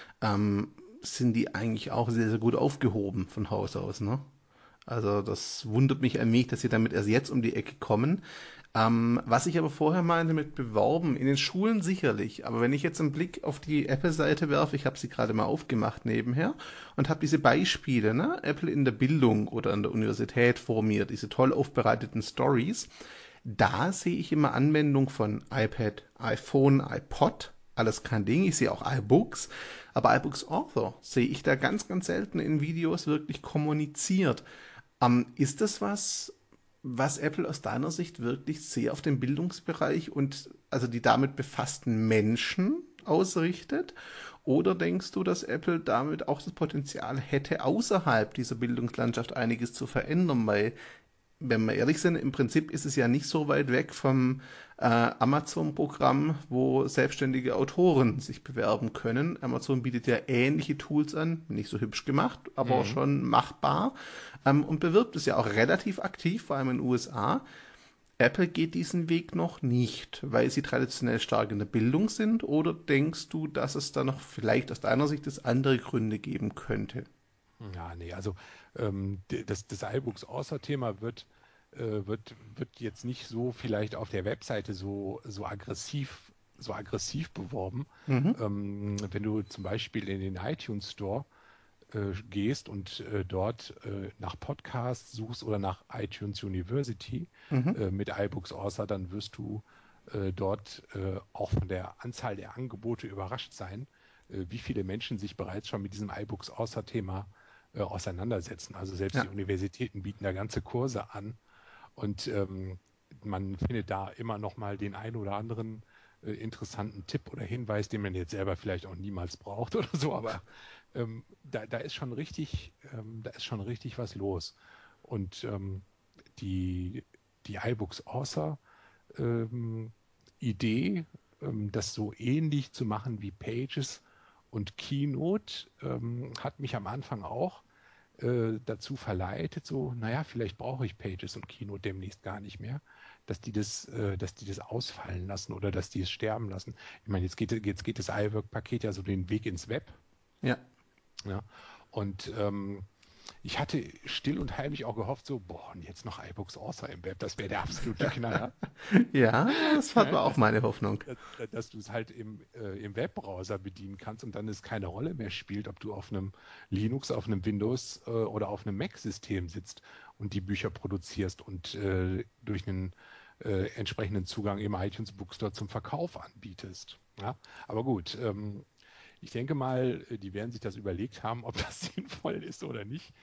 sind die eigentlich auch sehr, sehr gut aufgehoben von Haus aus, ne? Also das wundert mich ein wenig, dass sie damit erst jetzt um die Ecke kommen. Was ich aber vorher meinte mit beworben, in den Schulen sicherlich, aber wenn ich jetzt einen Blick auf die Apple-Seite werfe, ich habe sie gerade mal aufgemacht nebenher und habe diese Beispiele, ne? Apple in der Bildung oder an der Universität vor mir, diese toll aufbereiteten Stories, da sehe ich immer Anwendung von iPad, iPhone, iPod, alles kein Ding. Ich sehe auch iBooks, aber iBooks Author sehe ich da ganz, ganz selten in Videos wirklich kommuniziert. Ist das was Apple aus deiner Sicht wirklich sehr auf den Bildungsbereich und also die damit befassten Menschen ausrichtet? Oder denkst du, dass Apple damit auch das Potenzial hätte, außerhalb dieser Bildungslandschaft einiges zu verändern? Weil wenn wir ehrlich sind, im Prinzip ist es ja nicht so weit weg vom Amazon-Programm, wo selbstständige Autoren sich bewerben können. Amazon bietet ja ähnliche Tools an, nicht so hübsch gemacht, aber Mhm. schon machbar und bewirbt es ja auch relativ aktiv, vor allem in den USA. Apple geht diesen Weg noch nicht, weil sie traditionell stark in der Bildung sind, oder denkst du, dass es da noch vielleicht aus deiner Sicht es andere Gründe geben könnte? Ja, nee, also das iBooks Author-Thema wird jetzt nicht so vielleicht auf der Webseite so aggressiv beworben. Mhm. Wenn du zum Beispiel in den iTunes Store gehst und dort nach Podcasts suchst oder nach iTunes University Mhm. mit iBooks Author, dann wirst du dort auch von der Anzahl der Angebote überrascht sein, wie viele Menschen sich bereits schon mit diesem iBooks Author-Thema auseinandersetzen. Also selbst die Ja. Universitäten bieten da ganze Kurse an und man findet da immer noch mal den ein oder anderen interessanten Tipp oder Hinweis, den man jetzt selber vielleicht auch niemals braucht oder so, aber da ist schon da ist schon richtig was los. Und die, die iBooks Author ähm, Idee, das so ähnlich zu machen wie Pages und Keynote, hat mich am Anfang auch dazu verleitet, so, naja, vielleicht brauche ich Pages und Keynote demnächst gar nicht mehr. dass die das ausfallen lassen oder dass die es sterben lassen. Ich meine, jetzt geht das iWork-Paket ja so den Weg ins Web. Ja. Ja. Und ich hatte still und heimlich auch gehofft, so, boah, und jetzt noch iBooks Author im Web, das wäre der absolute Knaller. Ja, das war auch meine Hoffnung. Dass du es halt im Webbrowser bedienen kannst und dann es keine Rolle mehr spielt, ob du auf einem Linux, auf einem Windows oder auf einem Mac-System sitzt und die Bücher produzierst und durch einen entsprechenden Zugang im iTunes Bookstore zum Verkauf anbietest. Ja? Aber gut, ich denke mal, die werden sich das überlegt haben, ob das sinnvoll ist oder nicht.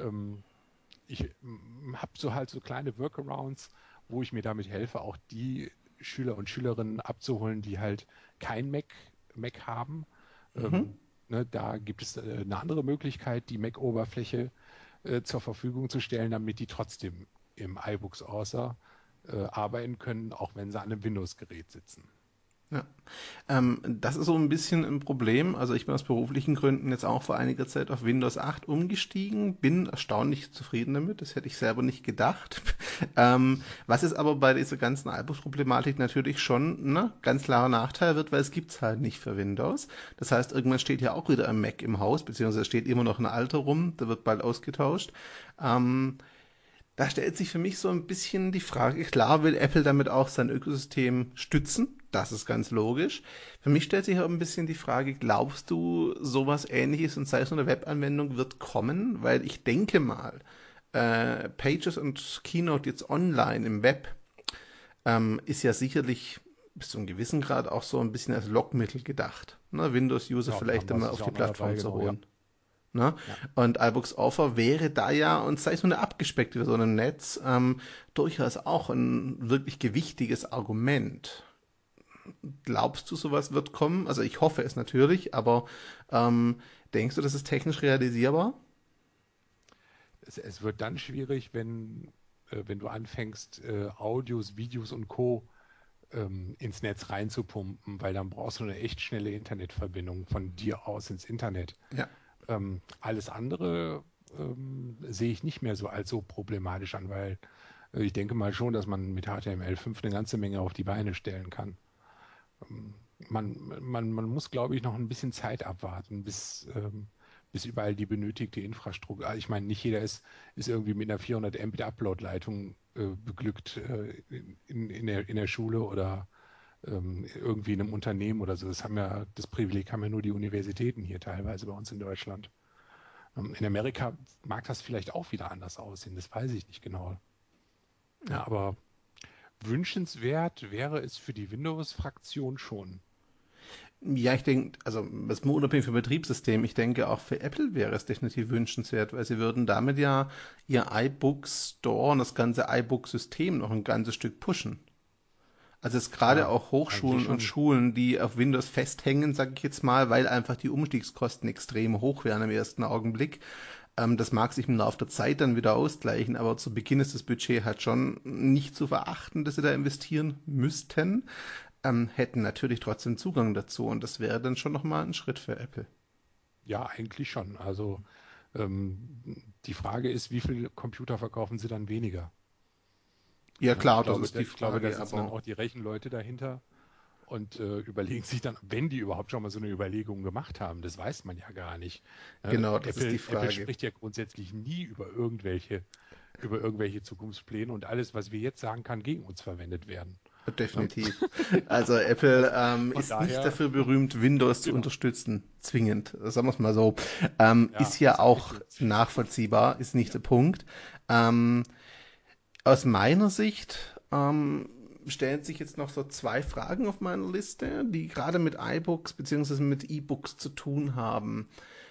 Ich habe so kleine Workarounds, wo ich mir damit helfe, auch die Schüler und Schülerinnen abzuholen, die halt kein Mac haben. Ne, da gibt es eine andere Möglichkeit, die Mac-Oberfläche zur Verfügung zu stellen, damit die trotzdem im iBooks Author arbeiten können, auch wenn sie an einem Windows-Gerät sitzen. Ja. Das ist so ein bisschen ein Problem. Also ich bin aus beruflichen Gründen jetzt auch vor einiger Zeit auf Windows 8 umgestiegen, bin erstaunlich zufrieden damit. Das hätte ich selber nicht gedacht. Was ist aber bei dieser ganzen iBooks-Problematik natürlich schon ne, ganz klarer Nachteil wird, weil es gibt's halt nicht für Windows. Das heißt, irgendwann steht ja auch wieder ein Mac im Haus, beziehungsweise steht immer noch ein alter rum, der wird bald ausgetauscht. Da stellt sich für mich so ein bisschen die Frage, klar will Apple damit auch sein Ökosystem stützen, das ist ganz logisch. Für mich stellt sich aber ein bisschen die Frage, glaubst du, sowas Ähnliches und sei es nur eine Webanwendung wird kommen? Weil ich denke mal, Pages und Keynote jetzt online im Web ist ja sicherlich bis zu einem gewissen Grad auch so ein bisschen als Lockmittel gedacht. Ne? Windows-User Ja, vielleicht einmal auf die Plattform zu genau, ja. holen. Ne? Ja. Und iBooks Offer wäre da ja, und sei es nur eine abgespeckte Version im Netz, durchaus auch ein wirklich gewichtiges Argument. Glaubst du, sowas wird kommen? Also ich hoffe es natürlich, aber denkst du, das ist technisch realisierbar? Es wird dann schwierig, wenn du anfängst, Audios, Videos und Co. Ins Netz reinzupumpen, weil dann brauchst du eine echt schnelle Internetverbindung von dir aus ins Internet. Ja. Alles andere sehe ich nicht mehr so als so problematisch an, weil ich denke mal schon, dass man mit HTML5 eine ganze Menge auf die Beine stellen kann. Man muss, glaube ich, noch ein bisschen Zeit abwarten, bis überall die benötigte Infrastruktur. Also ich meine, nicht jeder ist irgendwie mit einer 400 Mbit Upload-Leitung beglückt in der Schule oder irgendwie in einem Unternehmen oder so. Das Privileg haben ja nur die Universitäten hier teilweise bei uns in Deutschland. In Amerika mag das vielleicht auch wieder anders aussehen, das weiß ich nicht genau. Ja, aber wünschenswert wäre es für die Windows-Fraktion schon. Ja, ich denke, also das ist nur unabhängig vom Betriebssystem, ich denke auch für Apple wäre es definitiv wünschenswert, weil sie würden damit ja ihr iBook Store und das ganze iBook-System noch ein ganzes Stück pushen. Also es gerade Ja, auch eigentlich Hochschulen und schon. Schulen, die auf Windows festhängen, sage ich jetzt mal, weil einfach die Umstiegskosten extrem hoch wären im ersten Augenblick. Das mag sich im Laufe der Zeit dann wieder ausgleichen, aber zu Beginn ist das Budget halt schon nicht zu verachten, dass sie da investieren müssten, hätten natürlich trotzdem Zugang dazu und das wäre dann schon nochmal ein Schritt für Apple. Ja, eigentlich schon. Also die Frage ist, wie viele Computer verkaufen sie dann weniger? Ja Ja, klar, das ist die ich glaube, da Frage, sitzen dann aber auch die Rechenleute dahinter und überlegen sich dann, wenn die überhaupt schon mal so eine Überlegung gemacht haben, das weiß man ja gar nicht. genau, das ist die Apple Frage. spricht ja grundsätzlich nie über irgendwelche Zukunftspläne und alles, was wir jetzt sagen, kann gegen uns verwendet werden. Ne? Definitiv. Also Apple Von ist nicht daher, dafür berühmt, Windows zu genau. unterstützen, zwingend. Sagen wir es mal so. Ja, Ist ja ist auch iTunes. nachvollziehbar, ist nicht Ja. der Punkt. Ähm, Aus meiner Sicht stellen sich jetzt noch so zwei Fragen auf meiner Liste, die gerade mit iBooks beziehungsweise mit E-Books zu tun haben.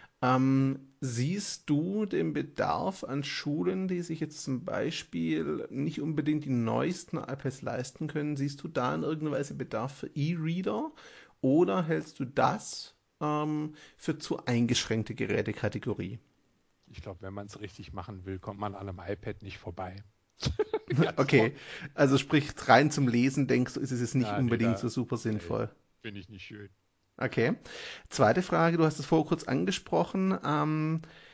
Siehst du den Bedarf an Schulen, die sich jetzt zum Beispiel nicht unbedingt die neuesten iPads leisten können? Siehst du da in irgendeiner Weise Bedarf für E-Reader? Oder hältst du das für zu eingeschränkte Gerätekategorie? Ich glaube, wenn man es richtig machen will, kommt man an einem iPad nicht vorbei. Ganz Okay, also sprich rein zum Lesen, denkst du, ist es jetzt nicht Ja, nee, unbedingt so super nee, sinnvoll? finde ich nicht schön. Okay. Zweite Frage, du hast es vorher kurz angesprochen.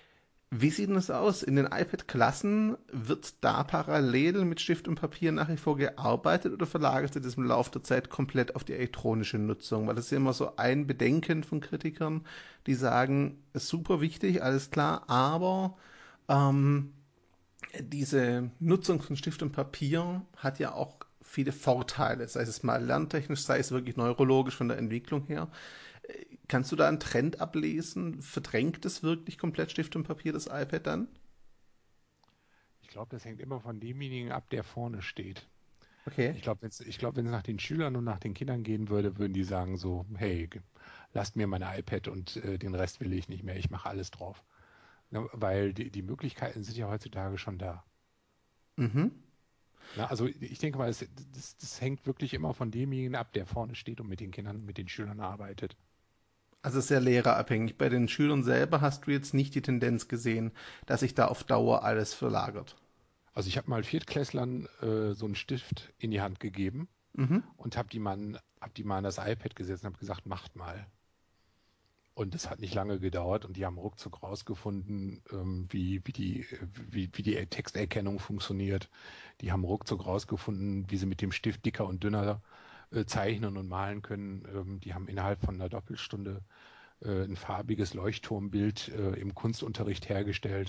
Wie sieht denn das aus? In den iPad-Klassen wird da parallel mit Stift und Papier nach wie vor gearbeitet oder verlagert sich das im Laufe der Zeit komplett auf die elektronische Nutzung? Weil das ist ja immer so ein Bedenken von Kritikern, die sagen, ist super wichtig, alles klar, aber ähm, diese Nutzung von Stift und Papier hat ja auch viele Vorteile, sei es mal lerntechnisch, sei es wirklich neurologisch von der Entwicklung her. Kannst du da einen Trend ablesen? Verdrängt es wirklich komplett Stift und Papier, das iPad dann? Ich glaube, das hängt immer von demjenigen ab, der vorne steht. Okay. Wenn es nach den Schülern und nach den Kindern gehen würde, würden die sagen so, hey, lasst mir mein iPad und den Rest will ich nicht mehr, ich mache alles drauf. Ne, weil die Möglichkeiten sind ja heutzutage schon da. Mhm. Na, also ich denke mal, das hängt wirklich immer von demjenigen ab, der vorne steht und mit den Kindern, mit den Schülern arbeitet. Also sehr lehrerabhängig. Bei den Schülern selber hast du jetzt nicht die Tendenz gesehen, dass sich da auf Dauer alles verlagert. Also ich habe mal Viertklässlern so einen Stift in die Hand gegeben Mhm. und hab die mal an das iPad gesetzt und habe gesagt, macht mal. Und es hat nicht lange gedauert und die haben ruckzuck rausgefunden, wie die Texterkennung funktioniert. Die haben ruckzuck rausgefunden, wie sie mit dem Stift dicker und dünner zeichnen und malen können. Die haben innerhalb von einer Doppelstunde ein farbiges Leuchtturmbild im Kunstunterricht hergestellt.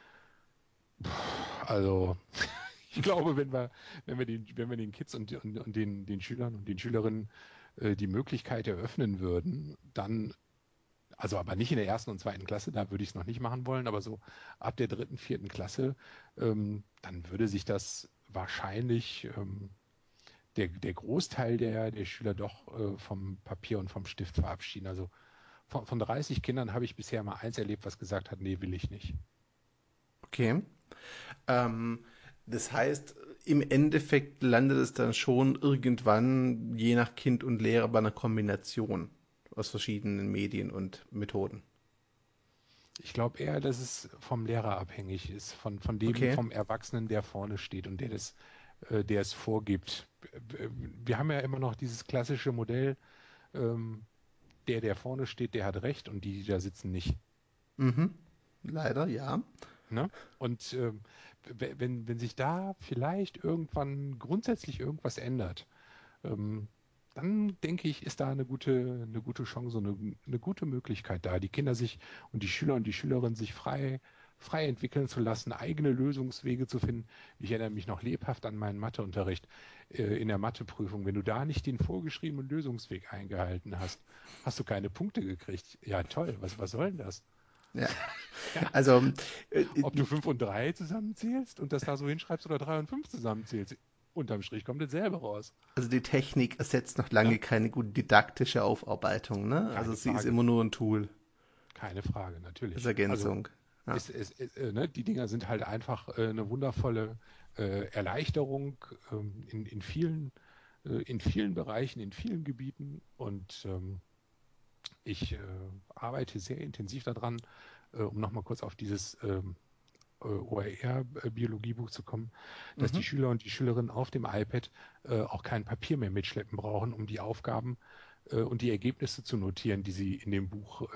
Also ich glaube, wenn wir den Kids und den Schülern und den Schülerinnen die Möglichkeit eröffnen würden, dann, also aber nicht in der ersten und zweiten Klasse, da würde ich es noch nicht machen wollen, aber so ab der dritten, vierten Klasse, dann würde sich das wahrscheinlich der Großteil der Schüler doch vom Papier und vom Stift verabschieden. Also von 30 Kindern habe ich bisher mal eins erlebt, was gesagt hat, nee, will ich nicht. Okay. Ähm, Das heißt, im Endeffekt landet es dann schon irgendwann, je nach Kind und Lehrer, bei einer Kombination aus verschiedenen Medien und Methoden. Ich glaube eher, dass es vom Lehrer abhängig ist, Okay. vom Erwachsenen, der vorne steht und der es vorgibt. Wir haben ja immer noch dieses klassische Modell, ähm, der vorne steht, der hat recht und die da sitzen nicht. Mhm. Leider, ja. Ne? Und wenn sich da vielleicht irgendwann grundsätzlich irgendwas ändert, ähm, dann denke ich, ist da eine gute Chance, eine gute Möglichkeit da, die Kinder sich und die Schüler und die Schülerinnen sich frei entwickeln zu lassen, eigene Lösungswege zu finden. Ich erinnere mich noch lebhaft an meinen Matheunterricht in der Matheprüfung. Wenn du da nicht den vorgeschriebenen Lösungsweg eingehalten hast, hast du keine Punkte gekriegt. Ja, toll, was soll denn das? Ja. Ja, Also, ob du 5 und 3 zusammenzählst und das da so hinschreibst oder 3 und 5 zusammenzählst, unterm Strich kommt dasselbe raus. also die Technik ersetzt noch Ne? lange keine gute didaktische Aufarbeitung, ne? Also Keine sie ist Frage. immer nur ein Tool Keine Frage, als natürlich. Also Ergänzung. Ja. ne, die Dinger sind halt einfach eine wundervolle Erleichterung in vielen Bereichen, in vielen Gebieten. Und ich arbeite sehr intensiv daran, um nochmal kurz auf dieses OER-Biologiebuch zu kommen, dass Mhm. die Schüler und die Schülerinnen auf dem iPad auch kein Papier mehr mitschleppen brauchen, um die Aufgaben und die Ergebnisse zu notieren, die sie in dem Buch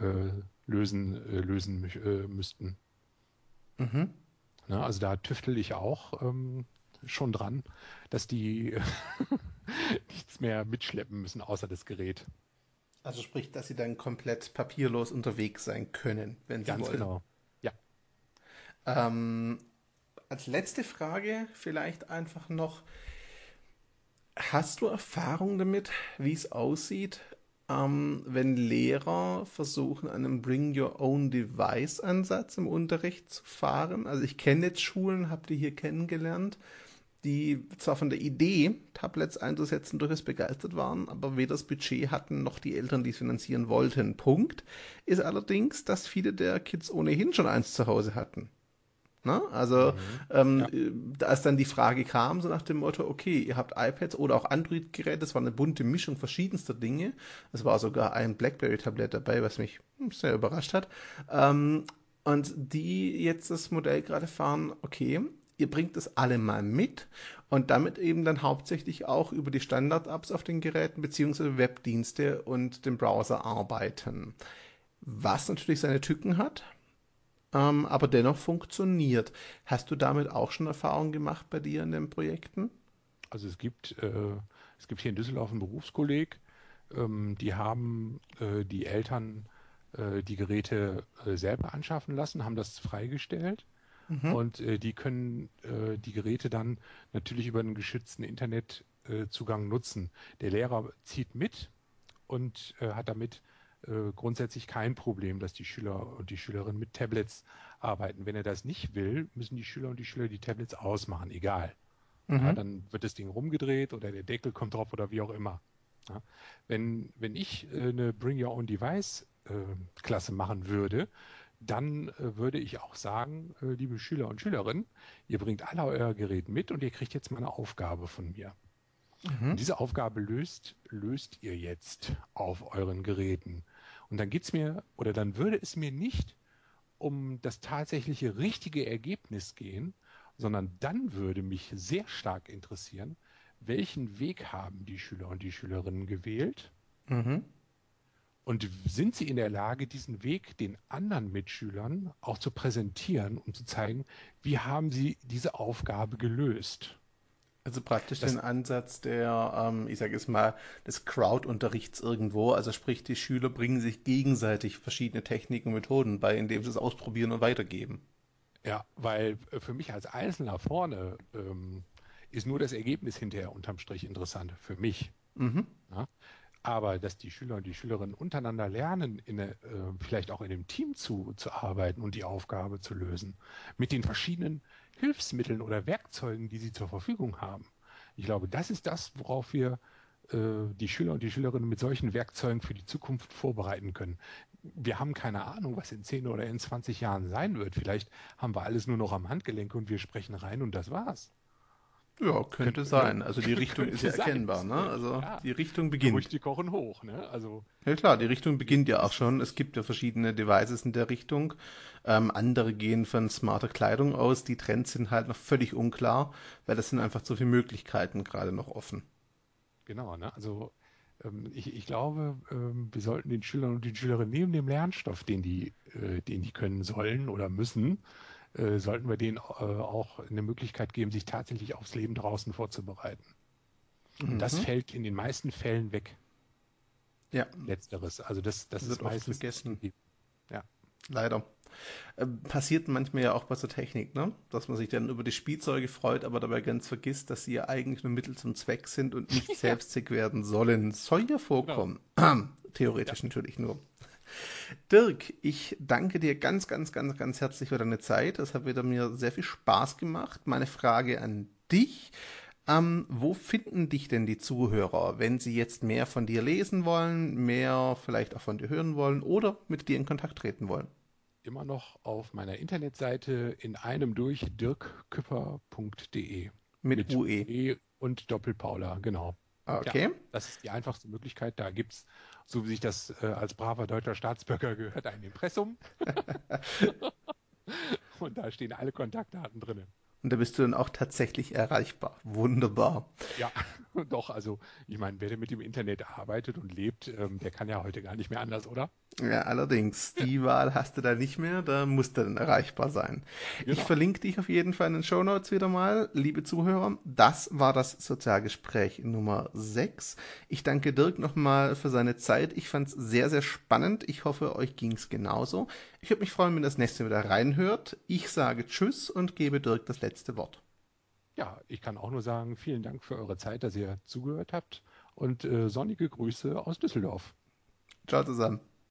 lösen müssten. Mhm. Ne? Also da tüftel ich auch schon dran, dass die nichts mehr mitschleppen müssen, außer das Gerät. Also sprich, dass sie dann komplett papierlos unterwegs sein können, wenn sie Ganz wollen. genau. Ja. Ähm, Als letzte Frage vielleicht einfach noch, hast du Erfahrung damit, wie es aussieht, wenn Lehrer versuchen, einen Bring-Your-Own-Device-Ansatz im Unterricht zu fahren? Also ich kenne jetzt Schulen, habe die hier kennengelernt, die zwar von der Idee, Tablets einzusetzen, durchaus begeistert waren, aber weder das Budget hatten, noch die Eltern, die es finanzieren wollten. Punkt ist allerdings, dass viele der Kids ohnehin schon eins zu Hause hatten. Ne? Also, Mhm. ähm, Ja. als dann die Frage kam, so nach dem Motto, okay, ihr habt iPads oder auch Android-Geräte, das war eine bunte Mischung verschiedenster Dinge. Es war sogar ein BlackBerry-Tablet dabei, was mich sehr überrascht hat. Ähm, und die jetzt das Modell gerade fahren, okay, ihr bringt das alle mal mit und damit eben dann hauptsächlich auch über die Standard-Apps auf den Geräten beziehungsweise Webdienste und den Browser arbeiten. Was natürlich seine Tücken hat, aber dennoch funktioniert. Hast du damit auch schon Erfahrungen gemacht bei dir in den Projekten? Also es gibt hier in Düsseldorf einen Berufskolleg, die haben die Eltern die Geräte selber anschaffen lassen, haben das freigestellt Mhm. und die können die Geräte dann natürlich über einen geschützten Internetzugang nutzen. Der Lehrer zieht mit und hat damit grundsätzlich kein Problem, dass die Schüler und die Schülerinnen mit Tablets arbeiten. Wenn er das nicht will, müssen die Schüler und die Schüler die Tablets ausmachen, egal. Ja, Mhm. dann wird das Ding rumgedreht oder der Deckel kommt drauf oder wie auch immer. Ja. Wenn ich eine Bring Your Own Device Klasse machen würde, dann würde ich auch sagen, liebe Schüler und Schülerinnen, ihr bringt alle euer Gerät mit und ihr kriegt jetzt mal eine Aufgabe von mir. Mhm. Und diese Aufgabe löst ihr jetzt auf euren Geräten. Und dann geht's mir, oder dann würde es mir nicht um das tatsächliche richtige Ergebnis gehen, sondern dann würde mich sehr stark interessieren, welchen Weg haben die Schüler und die Schülerinnen gewählt Mhm. und sind sie in der Lage, diesen Weg den anderen Mitschülern auch zu präsentieren, um zu zeigen, wie haben sie diese Aufgabe gelöst. Also praktisch den Das Ansatz der, ich sage es mal, des Crowd-Unterrichts irgendwo. Also sprich, die Schüler bringen sich gegenseitig verschiedene Techniken und Methoden bei, indem sie es ausprobieren und weitergeben. Ja, weil für mich als Einzelner vorne ist nur das Ergebnis hinterher unterm Strich interessant, für mich. Mhm. Ja? Aber dass die Schüler und die Schülerinnen untereinander lernen, vielleicht auch in einem Team zu arbeiten und die Aufgabe zu lösen, mit den verschiedenen Hilfsmitteln oder Werkzeugen, die sie zur Verfügung haben. Ich glaube, das ist das, worauf wir die Schüler und die Schülerinnen mit solchen Werkzeugen für die Zukunft vorbereiten können. Wir haben keine Ahnung, was in 10 oder in 20 Jahren sein wird. Vielleicht haben wir alles nur noch am Handgelenk und wir sprechen rein und das war's. Ja, könnte Könnte, ne? sein. Also die Richtung ist ja Könnte sein. erkennbar, ne? Also Ja, die Richtung beginnt. Gerüchte kochen hoch, ne? Also Ja klar, die Richtung beginnt ja auch ist es schon. Es nicht. gibt ja verschiedene Devices in der Richtung. Andere gehen von smarter Kleidung aus. Die Trends sind halt noch völlig unklar, weil das sind Ja, einfach zu viele Möglichkeiten gerade noch offen. genau, ne? Also ich glaube, wir sollten den Schülern und den Schülerinnen neben dem Lernstoff, den die können sollen oder müssen, sollten wir denen auch eine Möglichkeit geben, sich tatsächlich aufs Leben draußen vorzubereiten. Und das Mhm. fällt in den meisten Fällen weg, Ja, letzteres. Also das ist wird oft meistens nicht vergessen. gegeben. Ja, Leider. Passiert manchmal ja auch bei so Technik, ne? Dass man sich dann über die Spielzeuge freut, aber dabei ganz vergisst, dass sie ja eigentlich nur Mittel zum Zweck sind und nicht ja, Selbstzweck werden sollen. Soll ja genau. vorkommen. Ja, Theoretisch natürlich nur. Dirk, ich danke dir ganz, ganz, ganz, ganz herzlich für deine Zeit. Das hat wieder mir sehr viel Spaß gemacht. Meine Frage an dich. Wo finden dich denn die Zuhörer, wenn sie jetzt mehr von dir lesen wollen, mehr vielleicht auch von dir hören wollen oder mit dir in Kontakt treten wollen? immer noch auf meiner Internetseite in einem durch dirkküpper.de Mit mit UE. UE und Doppelpaula, genau. Ja, Okay. das ist die einfachste Möglichkeit. Da gibt es, so wie sich das als braver deutscher Staatsbürger gehört, ein Impressum und da stehen alle Kontaktdaten drin. Und da bist du dann auch tatsächlich erreichbar. Wunderbar. Ja, doch, also ich meine, wer mit dem Internet arbeitet und lebt, der kann ja heute gar nicht mehr anders, oder? Ja, allerdings, die Wahl hast du da nicht mehr, da musst du dann erreichbar sein. Ich Genau. verlinke dich auf jeden Fall in den Shownotes wieder mal, liebe Zuhörer. Das war das Sozialgespräch Nummer 6. Ich danke Dirk nochmal für seine Zeit. Ich fand es sehr, sehr spannend. Ich hoffe, euch ging es genauso. Ich würde mich freuen, wenn das nächste wieder reinhört. Ich sage Tschüss und gebe Dirk das letzte Wort. Ja, ich kann auch nur sagen, vielen Dank für eure Zeit, dass ihr zugehört habt und sonnige Grüße aus Düsseldorf. Ciao zusammen.